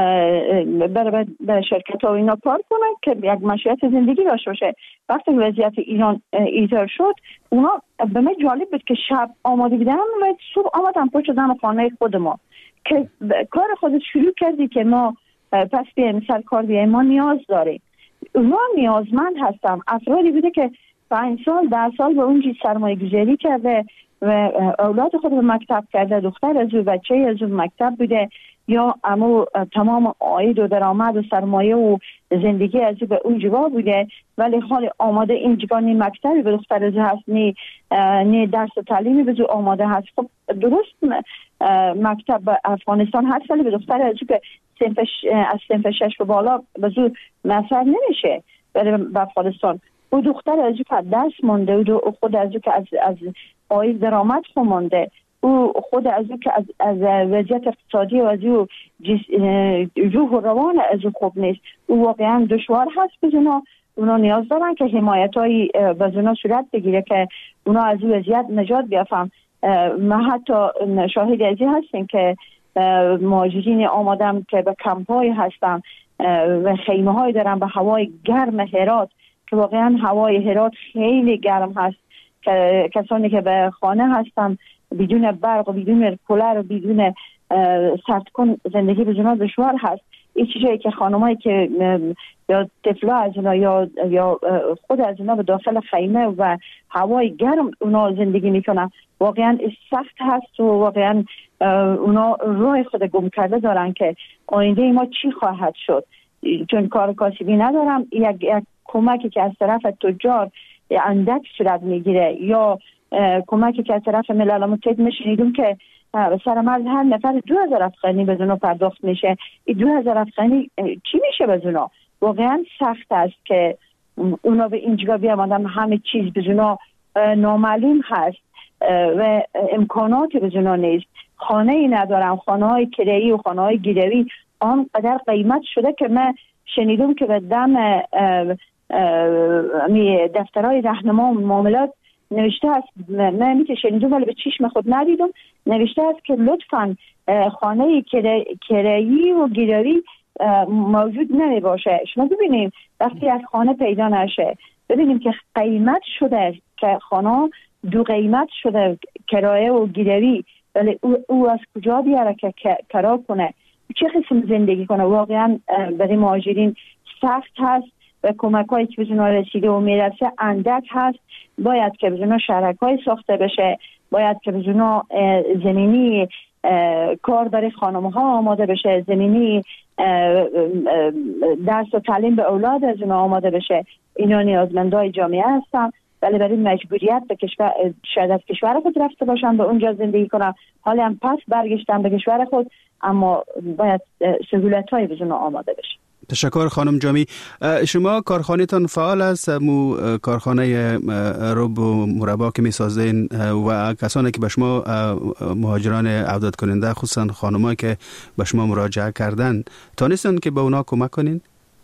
بره به شرکت ها و اینا کار کنن که یک مشروعیت زندگی داشته باشه. وقتی وضعیت ایران ایجاد شد، اونا به من جالب بود که شب آماده بودن و صبح آمدن پشت دم خانه خود ما که کار خودت شروع کردی که ما پس بیایم سر کار بیایم، ما نیاز داریم. اونا نیازمند هستم. افرادی بوده که پنج سال ده سال به اونجی سرمایه گذاری کرده و اولاد خود به مکتب کرده، دختر از او بچه از او مکتب بوده، یا امو تمام عاید و درآمد و سرمایه و زندگی از او به اون جگاه بوده، ولی حال آماده این جگاه نی مکتبی به دختر از او هست، نی, نی درس و تعلیمی به او آماده هست. خب درست مکتب به افغانستان هست، ولی به دختر از او که از صنف شش و بالا به او مثل نمیشه. ولی به افغانستان او دختر از او که درس مانده و خود از او که از, از عاید درآمد خود مانده، او خود از او که از, از وضعیت اقتصادی و از او روح و روان از او خوب نیست، او واقعا دشوار هست. بزنها اونا نیاز دارن که حمایت های بزنها صورت بگیره که اونا از او وضعیت نجات بیافن. ما حتی شاهد ازی هستیم که مهاجرین آمادم که به کمپ های هستن و خیمه های دارن به هوای گرم هرات، که واقعا هوای هرات خیلی گرم هست، که کسانی که به خانه هستن بدون برق و بدون کولر و بدون سردکن زندگی بزنها دشوار هست. این چیزایی که خانمایی که یا طفلا از اونا یا یا خود از اونا به داخل خیمه و هوای گرم اونا زندگی میکنن، واقعا سخت هست و واقعا اونا روی خود گم کرده دارن که آینده ما چی خواهد شد. چون کار کاسبی ندارم، یک, یک کمکی که از طرف تجار اندک صورت میگیره یا کمکی که از طرف ملل متحد میشنیدم که سر مرز هر نفر دو هزار افغانی به اونا پرداخت میشه. این دو هزار افغانی چی میشه به اونا؟ واقعا سخت است که اونا به اینجا بیامدن، همه چیز به اونا نامعلوم هست و امکاناتی به اونا نیست. خانه ای ندارم، خانه های کرایی و خانه های گیروی آنقدر قیمت شده که من شنیدم که به دم دفترهای راهنما و معاملات نوشته است، من میشه شنیدم ولی به چشم خود ندیدم، نوشته است که لطفاً خانه کرایی و گیروی موجود نمی باشه. شما ببینیم وقتی از خانه پیدا نشه، ببینیم که قیمت شده، که خانه دو قیمت شده، کرایه و گیروی، ولی او, او از کجا بیاره که کرا کنه، چه قسم زندگی کنه؟ واقعا برای مهاجرین سخت هست و کمک هایی که بزنها رسیده و میرسه اندک هست. باید که بزنها شرک های ساخته بشه، باید که بزنها زمینی کار برای خانم ها آماده بشه، زمینی درس و تعلیم به اولاد از اونها آماده بشه. اینا نیازمندای جامعه هستن، ولی برای مجبوریت به کشور، شاید از کشور خود رفته باشن به اونجا زندگی کنن، حالی هم پس برگشتن به کشور خود، اما باید سهولت های بزنها آماده بشه. تشکر خانم جامی. شما کارخانه‌تان فعال است؟ مو کارخانه رب و مربا که می‌سازین و کسانی که به شما مهاجران عودت کننده، خصوصا خانمایی که به شما مراجعه کردن، تانستن که به اونا کمک کنین؟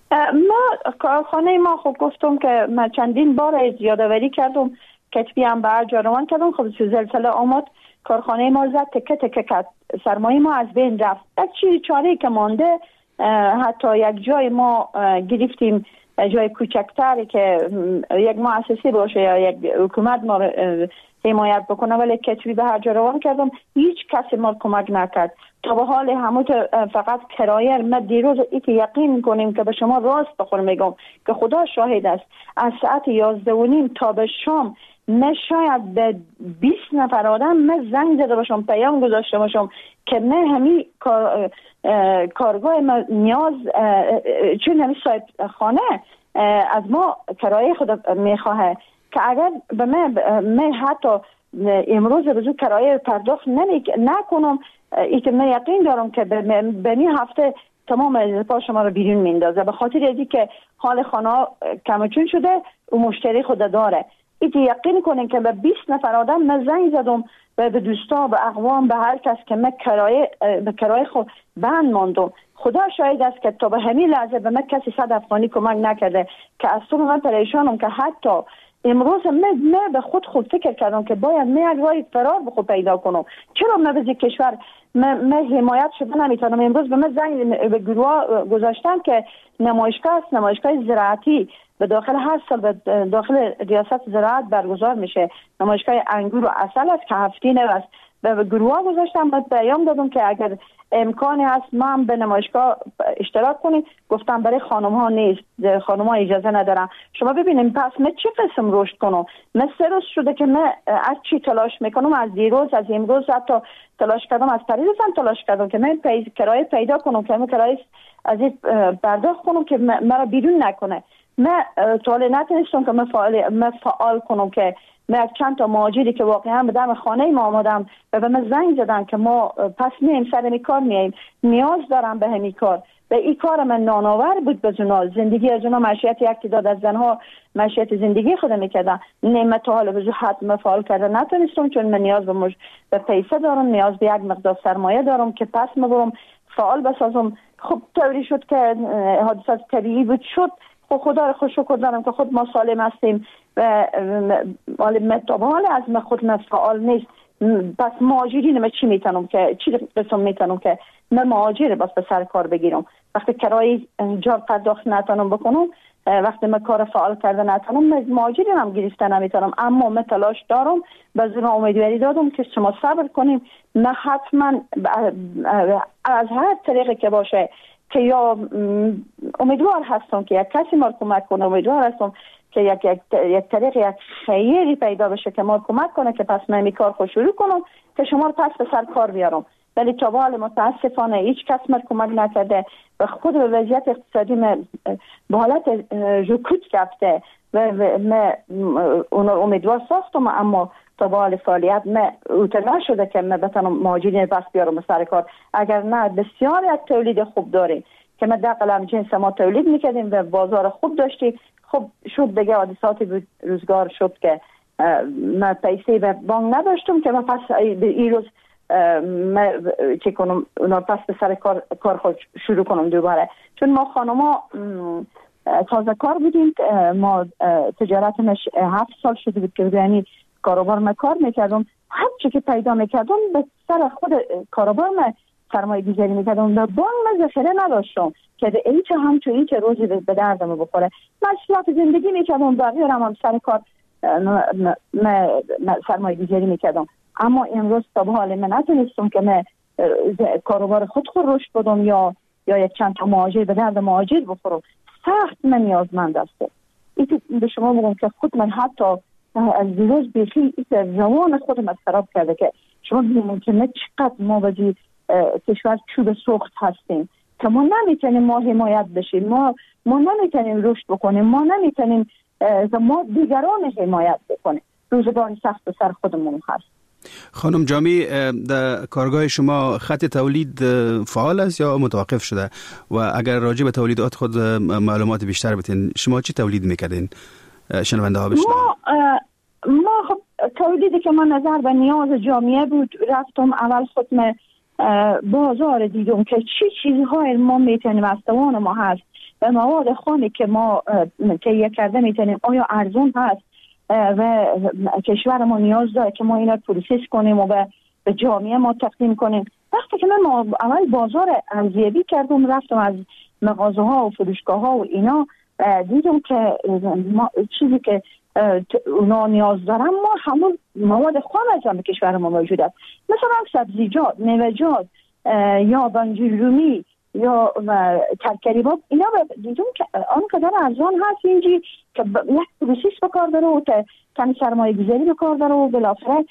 ما کارخانه ما خب گفتم که من چندین بار یادآوری کردم، کتبی هم به هر جا روان کردم. خب زلزله آمد، کارخانه ما زد تکه تکه کرد، سرمایه ما از بین رفت. یک چیز چاره که مانده، حتی یک جای ما گرفتیم، جای کوچکتری که یک مؤسسه باشه یا یک حکومت ما حمایت بکنه، ولی کتبی به هر جا روان کردم، هیچ کسی ما کمک نکرد. تا به حال همون فقط کرایه. ما دیروز ای که یقین کنیم که به شما راست بخور میگم که خدا شاهد است، از ساعت یازده و نیم تا به شام من شاید به بیست نفر آدم من زنگ زده باشم، پیام گذاشته باشم که من همین کار کارگاه ما نیاز، چون همین صاحب خانه از ما کرایه خود میخواه که اگر به من من حتی امروز بزو کرایه پرداخت نکنم، ای که من یقین دارم که به این هفته تمام پا شما رو بیرون میندازه، به خاطر ازی که حال خانه کمچون شده و مشتری خود داره. ای که یقین کنین که به بیست نفر آدم من زنگ زدم و به دوستا، به اقوام، به هر کس که من کرایه به کرایه خود بند ماندم. خدا شاهد است که تا به همین لحظه به من کسی صد افغانی کمک نکرده، که از تو من پریشانم که حتی امروز من من به خود خود فکر کردم که باید من یک راه فرار به خود پیدا کنم. چرا من به کشور من, من حمایت شده نمیتونم؟ امروز به من زنگ به گروه گذاشتن که نمایشگاه است، نمایشگاه زراعتی به داخل هر سال به داخل ریاست زراعت برگزار میشه، نمایشگاه انگور و عسل است که هفته نو است. و به گروه گذاشتم، بعد پیام دادم که اگر امکانی هست من به نمایشگاه اشتراک کنیم. گفتم برای خانم ها نیست، خانم ها اجازه ندارن. شما ببینیم پس من چه قسم رشد کنم؟ من سه روز شده که من از چی تلاش میکنم، از دیروز از امروز حتی تلاش کردم، از پریدم تلاش کردم که من پی... کرایه پیدا کنم که من کرایه از این پرداخت کنم که مرا بیرون نکنه. من طول نتونستم که من فعال, من فعال کنم که من چند تا مهاجری که واقعا به دم خانه ما آمدم و به من زنگ زدن که ما پس میایم سر این کار میایم، نیاز دارم به همین کار. و این کار من نانآور بود به زنا، زندگی از اونا معیشت یک تعداد از زنها معیشت زندگی خود میکردن. نه من تا حالا به حد فعال کردن نتونستم، چون من نیاز به مج... به پیسه دارم، نیاز به یک مقدار سرمایه دارم که پس مبرم فعال بسازم. خب طوری شد که حادثات طبیعی بود شد. خب خدا رو خوش شکر دارم که خود ما سالم هستیم و حال متابال از من خود من فعال نیست. پس مهاجری نمی چی میتونم که چی قسم میتونم که من مهاجر بس به سر کار بگیرم. وقتی کرایه جار پرداخت نتونم بکنم، وقتی من کار فعال کرده نتونم، من مهاجری هم گرفته نمیتونم. اما من تلاش دارم، به زن امیدواری دادم که شما صبر کنیم. من حتما از هر طریقی که باشه که یا امیدوار هستم که یک کسی ما کمک کنه، امیدوار هستم که یک یک یک طریق یک خیری پیدا بشه که ما کمک کنه که پس من می کار خود شروع کنم که شما رو پس به سر کار بیارم. ولی تا به حال متاسفانه هیچ کس ما کمک نکرده و خود به وضعیت اقتصادی من به حالت رکود رفته و من اون امیدوار ساختم، اما تا به حال فعالیت من اوتنا شده که من بتونم مهاجرین پس بیارم به سر کار. اگر نه بسیار یک تولید خوب داریم که ما در قلم جنس ما تولید میکردیم و بازار خوب داشتیم. خب شد دیگه حادثاتی بود، روزگار شد که من پیسه به بانک نداشتم که من پس این روز من چه کنم اونا پس به سر کار کار خود شروع کنم دوباره. چون ما خانما تازه کار بودیم، ما تجارتمش هفت سال شده بود که یعنی کاروبار ما کار میکردم. هر چی که پیدا میکردم به سر خود کاروبار ما سرمایه گذاری میکردم و بانک من ذخیره نداشتم که هیچ هم تو هیچ روزی به دردم بخوره. مشکلات زندگی میکردم، بقیه هم, هم سر کار سرمایه گذاری میکردم. اما امروز تا به حال من نتونستم که من کاروبار خود خود رشد بدم یا یا یک چند تا مهاجر به درد مهاجر بخورم. سخت من نیازمند هستم. این به شما بگم که خود من حتی از دیروز بیخی زمان خودم از خراب کرده که شما ببینید که نه چقدر ما بازی کشور چوب سوخت هستیم که ما نمیتونیم ما حمایت بشیم، ما ما نمیتونیم رشد بکنیم، ما نمیتونیم ما دیگران حمایت بکنیم. روزگار سخت سر خودمون هست. خانم جامی، در کارگاه شما خط تولید فعال است یا متوقف شده؟ و اگر راجع به تولیدات خود معلومات بیشتر بتین، شما چی تولید میکردین؟ شنونده ها بشنون. ما ما خب تولیدی که ما نظر به نیاز جامعه بود، رفتم اول خودم بازار دیدم که چی چیزهای ما میتونیم از توان ما هست و مواد خامی که ما تهیه کرده میتونیم آیا ارزون هست و کشور ما نیاز داره که ما اینا پروسس کنیم و به جامعه ما تقدیم کنیم. وقتی که من اول بازار ارزیابی کردم، رفتم از مغازه ها و فروشگاه ها و اینا دیدم که ما چیزی که اونا نیاز دارن ما همون مواد خام از کشور ما موجود است. مثلا سبزیجات، میوه‌جات یا بنجل رومی یا کرکریباب، اینا دیدم که آنقدر ارزان هست اینجی که یک پروسس بکار داره و کمی سرمایه گذاری بکار داره و بالاخره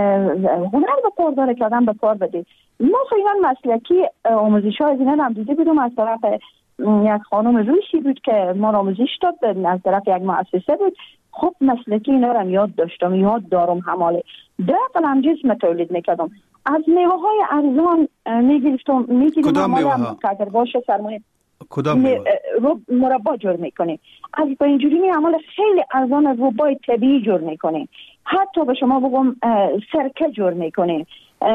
هنر بکار داره که آدم بکار بده. ما خیلی مسلکی آموزش های از اینا هم دیده بودم از طرف یک خانم روسی بود که ما آموزش داد، از طرف یک مؤسسه بود. خب مسلکی اینا رو یاد داشتم، یاد دارم هماله. در قلم جسم تولید میکردم، از میوه های ارزان میگرفتم میگیرم. کدام میوه ها؟ که باشه سرمایه کدام میوه؟ رو مربا جور میکنیم. از با اینجوری می عمل خیلی ارزان ربای طبیعی جور میکنیم. حتی به شما بگم سرکه جور میکنیم.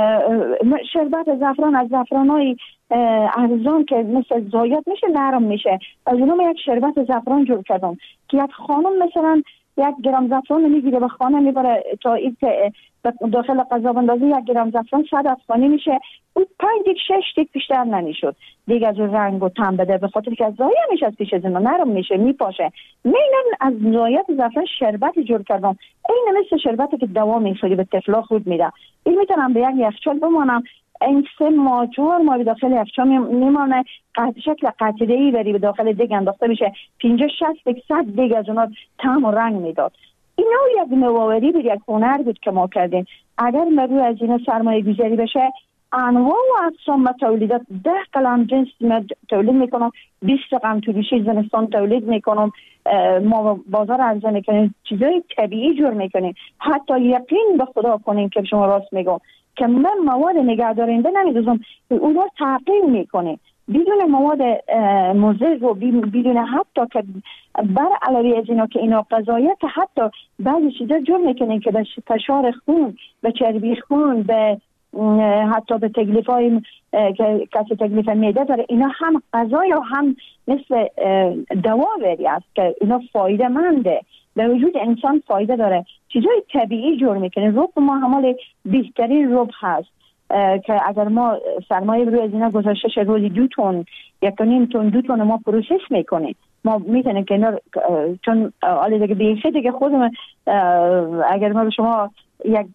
شربت زعفران از زعفرانای ارزان که مثل زایات میشه نرم میشه، از اونم یک شربت زعفران جور کردم که یک خانم مثلا یک گرم زعفران میگیره به خانه میبره تا این که داخل غذا بندازی یک گرم زعفران صد افغانی میشه. اون پنج دیگ شش دیگ بیشتر نمیشد دیگه از رنگ و طعم بده، به خاطر که از زایه میشه، از پیش از اینا نرم میشه میپاشه. من از زایات زعفران شربتی جور کردم، این مثل شربتی که دوا میخوری به طفلا خود میده. این میتونم به یک یخچال بمانم این سه ماه چهار ماه به داخل افشا میمانه، شکل قطره‌ای بری به داخل دیگ انداخته میشه، پنجاه شصت صد دیگ از اونا طعم و رنگ میداد. اینا یک نوآوری بود، یک هنر بود که ما کردیم. اگر مروی از اینا سرمایه گذاری بشه، انواع و اقسام تولیدات، ده قلم جنس تولید میکنم، بیست قلم تولیشی زمستان تولید میکنم، ما بازار عرضه میکنیم، چیزای طبیعی جور میکنیم. حتی یقین به خدا کنیم که شما راست میگم که من مواد نگهدارنده نمیدوزم، اونا تعقیم میکنیم بدون مواد مضر و بدون حتی که بر علاوه از اینا که اینا غذایت، حتی بعضی چیزا جور میکنیم که به فشار خون، به چربی خون، به حتی به تکلیف های که کسی تکلیف معده داره، اینا هم غذای و هم مثل دواوری است که اینا فایده منده، به وجود انسان فایده داره. چیزای طبیعی جور میکنه. رب ما همال بهترین رب هست که اگر ما سرمایه روی از اینا گذاشته روزی دو تن یک نیم تن دو تن ما پروسس میکنیم، ما میتونیم که اینا چون حالا دیگه بیخی دیگه خودم اگر ما به شما یک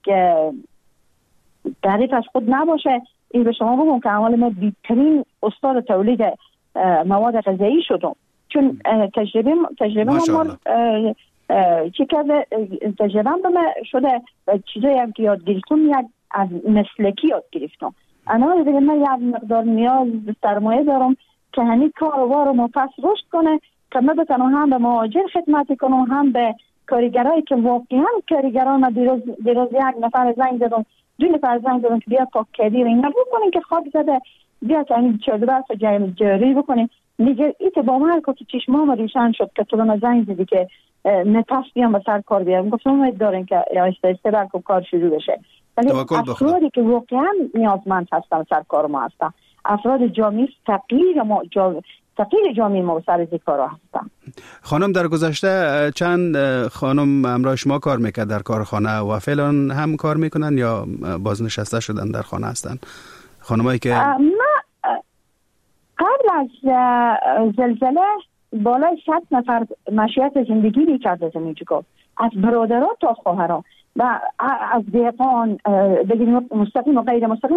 تعریف از خود نباشه، این به شما بگم که عمال ما بیترین استاد تولید مواد غذایی شدم، چون تجربه تجربه ما چی کرده، تجربه ما شده چیزایی هم که یاد گرفتم یک از مسلکی یاد گرفتم. انا دیگه من یک مقدار نیاز به سرمایه دارم که همین کاروبار رو پس رشد کنه که من بتونم هم به مهاجر خدمت کنم، هم به کارگرایی که واقعا کارگران ما دیروز دیروز یک نفر زنگ زدم، دو نفر زنگ زدم که بیا پاککاری و اینا بکنین که خواب زده، بیا که همین چهارده برس جاری بکنین. میگه ایت با من که چشمام روشن شد که تو به زنگ زدی که نفس بیام به سر کار بیام. گفتم امید دارین که آهسته آهسته برکو کار شروع بشه. ولی افرادی که واقعا نیازمند هستن سر کار ما هستن، افراد جامعه فقیر ما جامعه فقیر جامعه ما سر کارا هستن. خانم در گذشته چند خانم همراه شما کار میکرد در کارخانه و فعلا هم کار میکنن یا بازنشسته شدن در خانه هستن؟ خانمایی که ما قبل از زلزله بالای صد نفر مشیت زندگی میکرد از اینجا، از برادران تا خواهران و از دیقان بگیریم مستقیم و غیر مستقیم،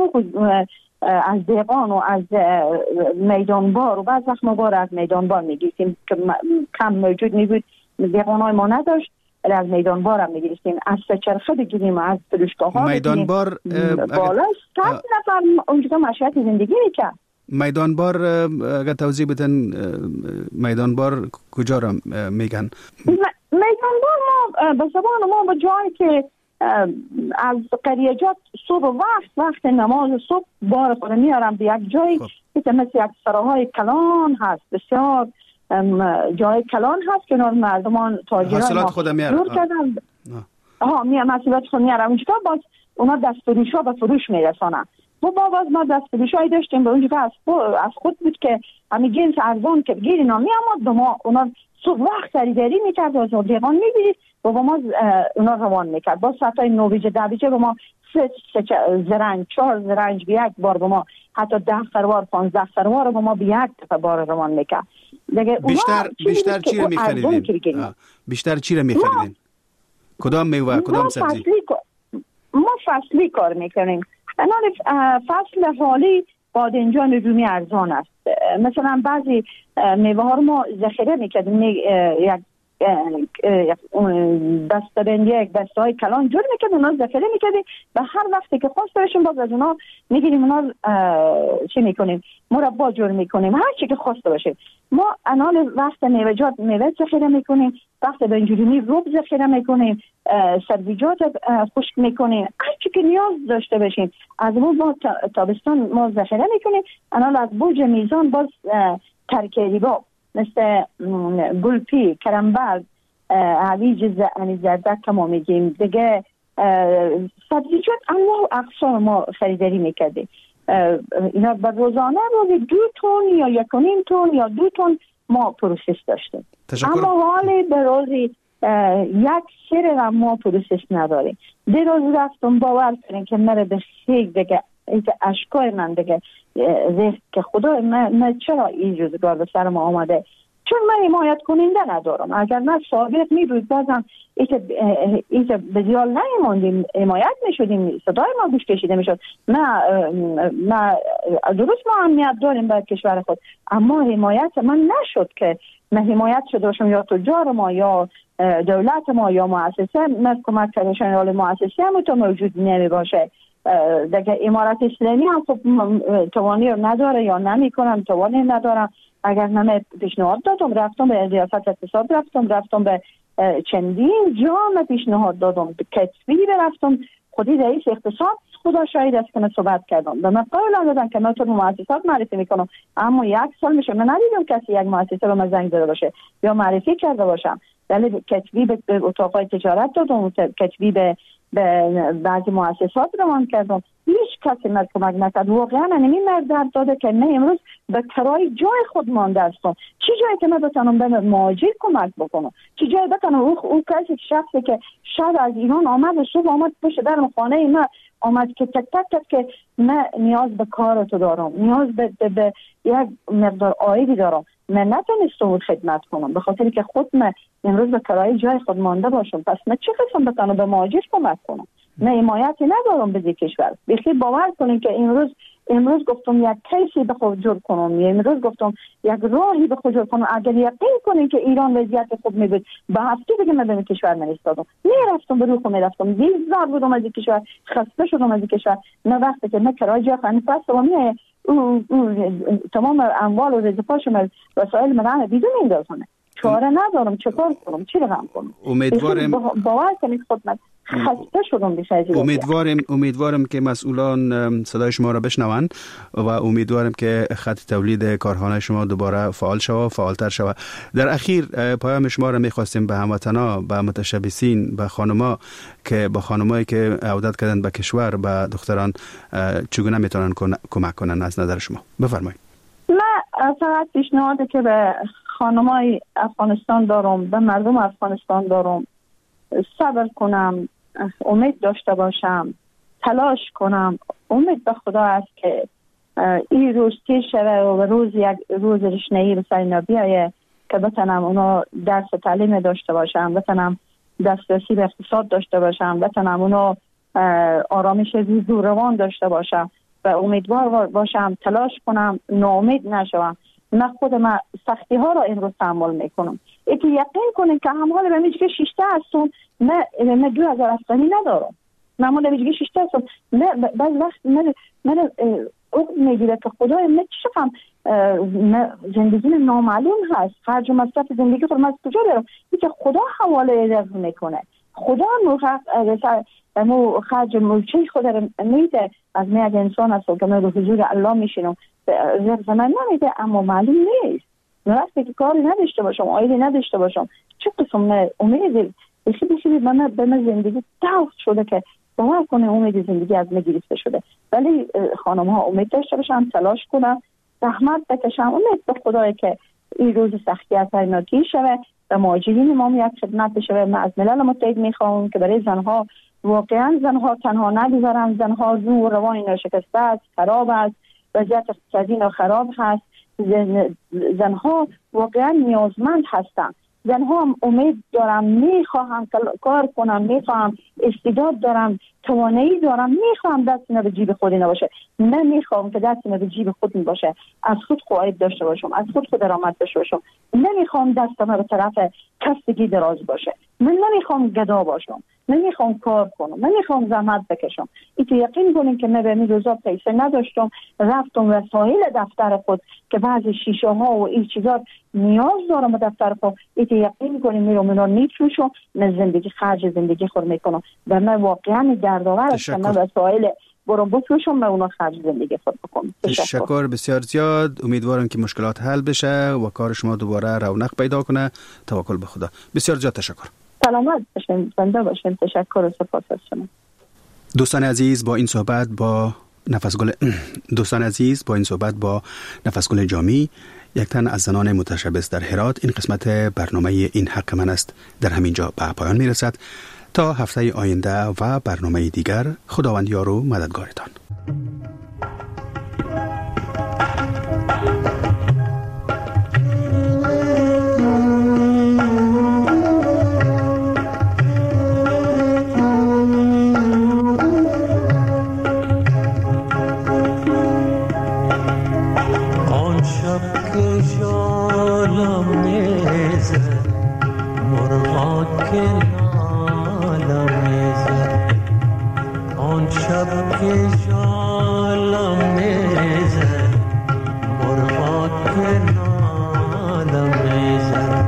از دیقان و از میدانبار و بعض وقت ما بار از میدانبار میگیریم که کم موجود میبود، دیقان های ما نداشت، ولی از میدانبار هم میگیریم، از سچرخه بگیریم، از فروشگاه ها میدانبار بالا صد نفر اونجا مشیت زندگی میکرد. میدانبار اگر توضیح بدن میدانبار کجا را میگن؟ میدانبار ما به زبان ما به جایی که از قریجات صبح وقت وقت نماز صبح بار خود میارم به یک جایی که مثل یک سراهای کلان هست، بسیار جای کلان هست که مردمان تاجران حاصلات خود میارم ها میارم حاصلات خود میارم اونجا باز اونا دست فروش ها به فروش میرسانن. و باز ما دست فروش هایی داشتیم به اونجا از خود بود که همین جنس ارزان که گیری نامی آمد ما اونا صبح وقت خریداری میکرد و از دیقان میبیرید و با ما اونا روان میکرد. با ساعتای نویجه دویجه با ما سه زرنج چهار زرنج به یک بار با ما حتی ده سروار پانزده سروار با ما به یک دفعه بار روان میکرد. بیشتر بیشتر چی رو میخریدین؟ بیشتر چی رو میخریدین؟ کدام میوه کدام سبزی؟ ما فصلی کار میکنیم. فصل حالی بادنجان رومی ارزان است. مثلا بعضی میوه ها رو ما ذخیره میکردیم، یک دستبندی یک دسته های کلان جور میکردیم، اونا ذخیره میکردیم و هر وقتی که خواسته باشیم باز از اونا میگیریم، اونا چی میکنیم مربا جور میکنیم، هر چی که خواسته باشیم. ما انال وقت میوه‌جات میوه ذخیره میکنیم، وقت بنجلونی روب ذخیره میکنیم، سبزیجات خشک میکنیم، هر چی که نیاز داشته باشیم از اون ما تابستان ما ذخیره میکنیم. انال از بوج میزان باز ترکیبا مثل گلپی، کرنبل، هویج زردک که ما میگیم دیگه، سبزیجات انواع و اقسام ما خریداری میکردیم. اینا به روزانه روزی دو تن یا یک و نیم تن یا دو تن ما پروسس داشتیم. اما حالی به روزی یک سر هم ما پروسس نداریم. دیروز رفتم باور کنیم که مره به خیلی دیگه اشکای من دیگه ریخت که خدا من چرا این روزگار به سر ما آمده چون من حمایت کننده ندارم. اگر نه سابق می بود بازم ایت بسیار نمیماندیم، حمایت میشدیم، صدای ما گوش کشیده میشد. نه نه درست ما امنیت داریم برای کشور خود، اما حمایت من نشد که من حمایت شده باشم یا تجار ما یا دولت ما یا مؤسسه من کمک کردشان یا مؤسسه هم تو موجود نمی باشه. دیگه امارت اسلامی هم خب توانی رو نداره یا نمی کنم، توانی ندارم. اگر من پیشنهاد دادم، رفتم به ریاست اقتصاد، رفتم رفتم به چندین جا من پیشنهاد دادم، به کتبی رفتم، خودی رئیس اقتصاد خدا شاهد است که من صحبت کردم، به من قول دادن که من تو مؤسسات معرفی میکنم، اما یک سال میشه من ندیدم کسی یک مؤسسه به من زنگ زده باشه یا معرفی کرده باشم. ولی کتبی به اتاقای تجارت دادم، کتبی به به بعضی مؤسسات روان کردم، هیچ کسی من کمک نکرد. واقعا اینمی مرد درد داده که من امروز به کرای جای خود مانده هستم. چی جایی که من بتونم به مهاجر کمک بکنم؟ چی جایی بتونم او, او کسی شخصی که شب از ایران آمد و صبح آمد پشت در خانه من آمد که تک تک تک که من نیاز به کار تو دارم، نیاز به, به, به یک مقدار عایدی دارم، من نتونستم اون خدمت کنم به خاطری که خود من امروز به کرای جای خود مانده باشم. پس من چه قسم بتونم به مهاجر کمک کنم؟ من حمایتی ندارم به کشور. بخی باور کنین که امروز امروز گفتم یک کیسی به خود جور کنم، امروز گفتم یک راهی به خود جور کنم. اگر یقین کنین که ایران وضعیت خوب می بود به هفته دیگه من به کشور من استادم، میرفتم به روح میرفتم، بیزار بودم از کشور، خسته شدم از کشور. نه وقتی که من کرای جا خانه پس تمامی تمام اموال و رزقاشم وسایل من بیرون میندازونه، چاره ندارم چطور کنم، چی رقم کنم. امیدوارم باور کنید خودم خسته شدم بیشتر. امیدوارم امیدوارم که مسئولان صدای شما را بشنوند و امیدوارم که خط تولید کارخانه شما دوباره فعال شود، فعالتر شود. در اخیر پیام شما را می‌خواستیم به هموطنا، به متشبثین، به خانما که با خانمایی که عودت کردن به کشور، به دختران چگونه میتونن کمک کنن از نظر شما؟ بفرمایید. من فقط پیشنهادی که به خانمای افغانستان دارم، به مردم افغانستان دارم، صبر کنم، امید داشته باشم، تلاش کنم. امید به خدا است که این روز تیر شوه و روز یک روز رشنه‌ای به سر اینا بیایه که بتونم اونا درس تعلیم داشته باشم، بتونم دسترسی به اقتصاد داشته باشم، بتونم اونا آرامش روز و روان داشته باشم و امیدوار باشم، تلاش کنم، ناامید نشوم. من خودم سختی ها را امروز تحمل میکنم. یکی یقین کنین که همحال به میجگه شیشته هستم، من من دو هزار افغانی ندارم، من همحال به میجگه شیشته هستم. من بعض وقت من من اقد میگیره که خدای من چقدر زندگی نامعلوم هست، خرج و مصرف زندگی خود من از کجا بیارم؟ اینکه خدا حواله رزق میکنه، خدا مو خرج ملچه خود رو میده. از من اگه انسان هست که من رو حضور الله میشینم رزق من نمیده، اما معلوم نیست. وقتی که کاری نداشته باشم، آیدی نداشته باشم، چه قسم امید بخی بخی به من به من زندگی داغ شده که باور کنه امید زندگی از من گرفته شده. ولی خانم ها امید داشته باشن، تلاش کنن، زحمت بکشن، امید به خدای که این روز سختی از اینا گیر شوه و مهاجرین ما یک خدمت بشه. من از ملل متحد میخوام که برای زنها، واقعا زنها تنها نگذارن، زنها زو روان اینا شکسته است، خراب است، وضعیت اقتصادی اینا خراب هست، زن، زنها واقعا نیازمند هستن. زنها هم امید دارم، میخواهم کار کنم، میخواهم استعداد دارم، توانایی دارم، میخواهم دست اینا به جیب خود نباشه. من میخواهم که دست اینا به جیب خود باشه، از خود قواعد داشته باشم، از خود خود درآمد داشته باشم. نمیخوام دستم به طرف کسبگی دراز باشه، من نمیخوام گدا باشم، نمیخوام کار کنم، نمیخوام زحمت بکشم. اینکه یقین کنین که من به این روزا پیسه نداشتم، رفتم وسایل دفتر خود که بعضی شیشه ها و این چیزا نیاز دارم به دفتر خود، اینکه یقین کنین میرم اونا میفروشم، من زندگی خرج زندگی خود میکنم و من واقعا دردآور است که من وسایل برام بفروشم و اونا خرج زندگی خود بکنم. تشکر بسیار زیاد. امیدوارم که مشکلات حل بشه و کار شما دوباره رونق پیدا کنه. توکل به خدا. بسیار زیاد تشکر. سلامت باشین، زنده باشین. تشکر و سپاس از شما. دوستان عزیز، با این صحبت با نفسگل دوستان عزیز با این صحبت با نفسگل جامی، یک تن از زنان متشبث در هرات، این قسمت برنامه این حق من است در همین جا به پایان میرسد. تا هفته آینده و برنامه دیگر، خداوند یار و مددگارتان. شب که جالم میزد مرغا که نالم میزد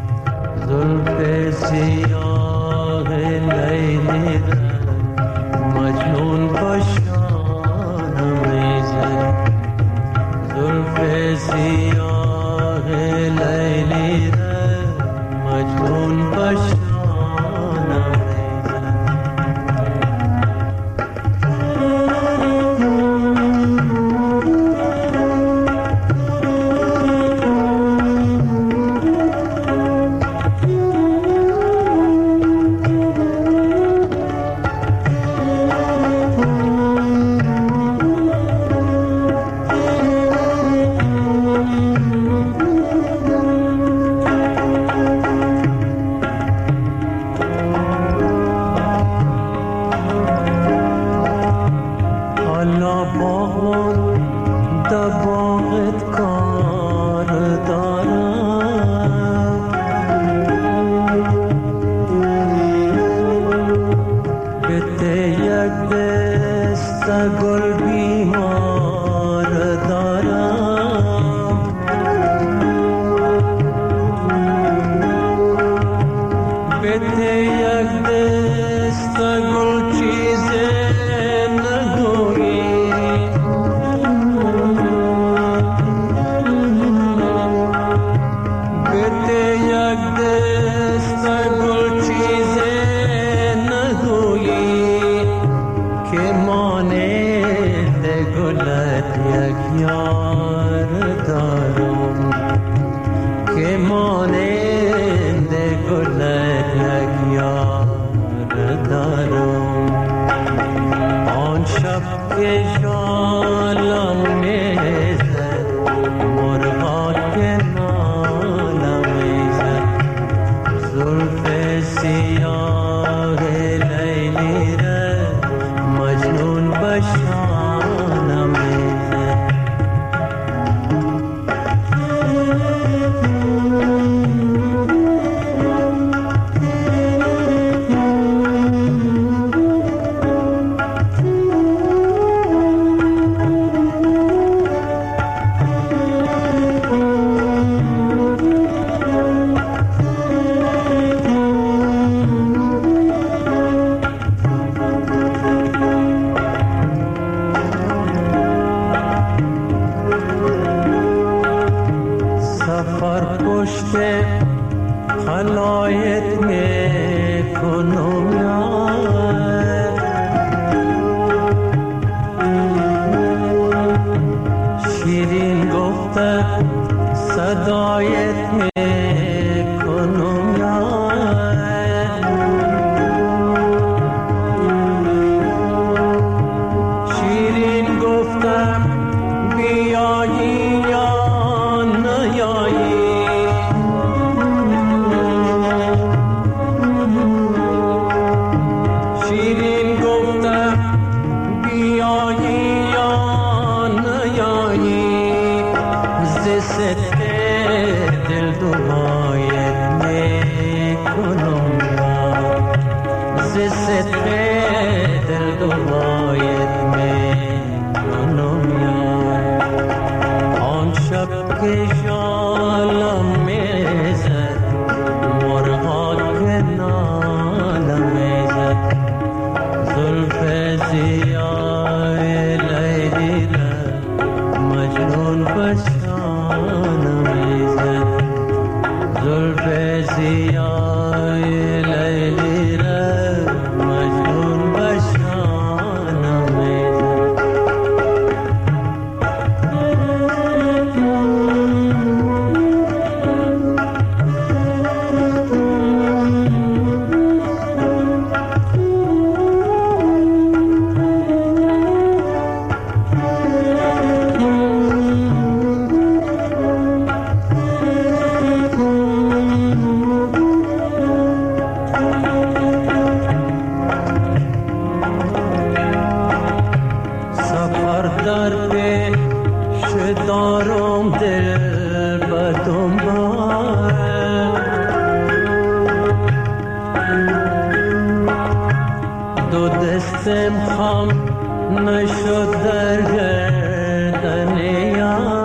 زلف سیاه لیلی را مجنون باشانم میزد زلف سیاه لیلی را مجنون باشانم زلف دستم خام نشد در گردن یار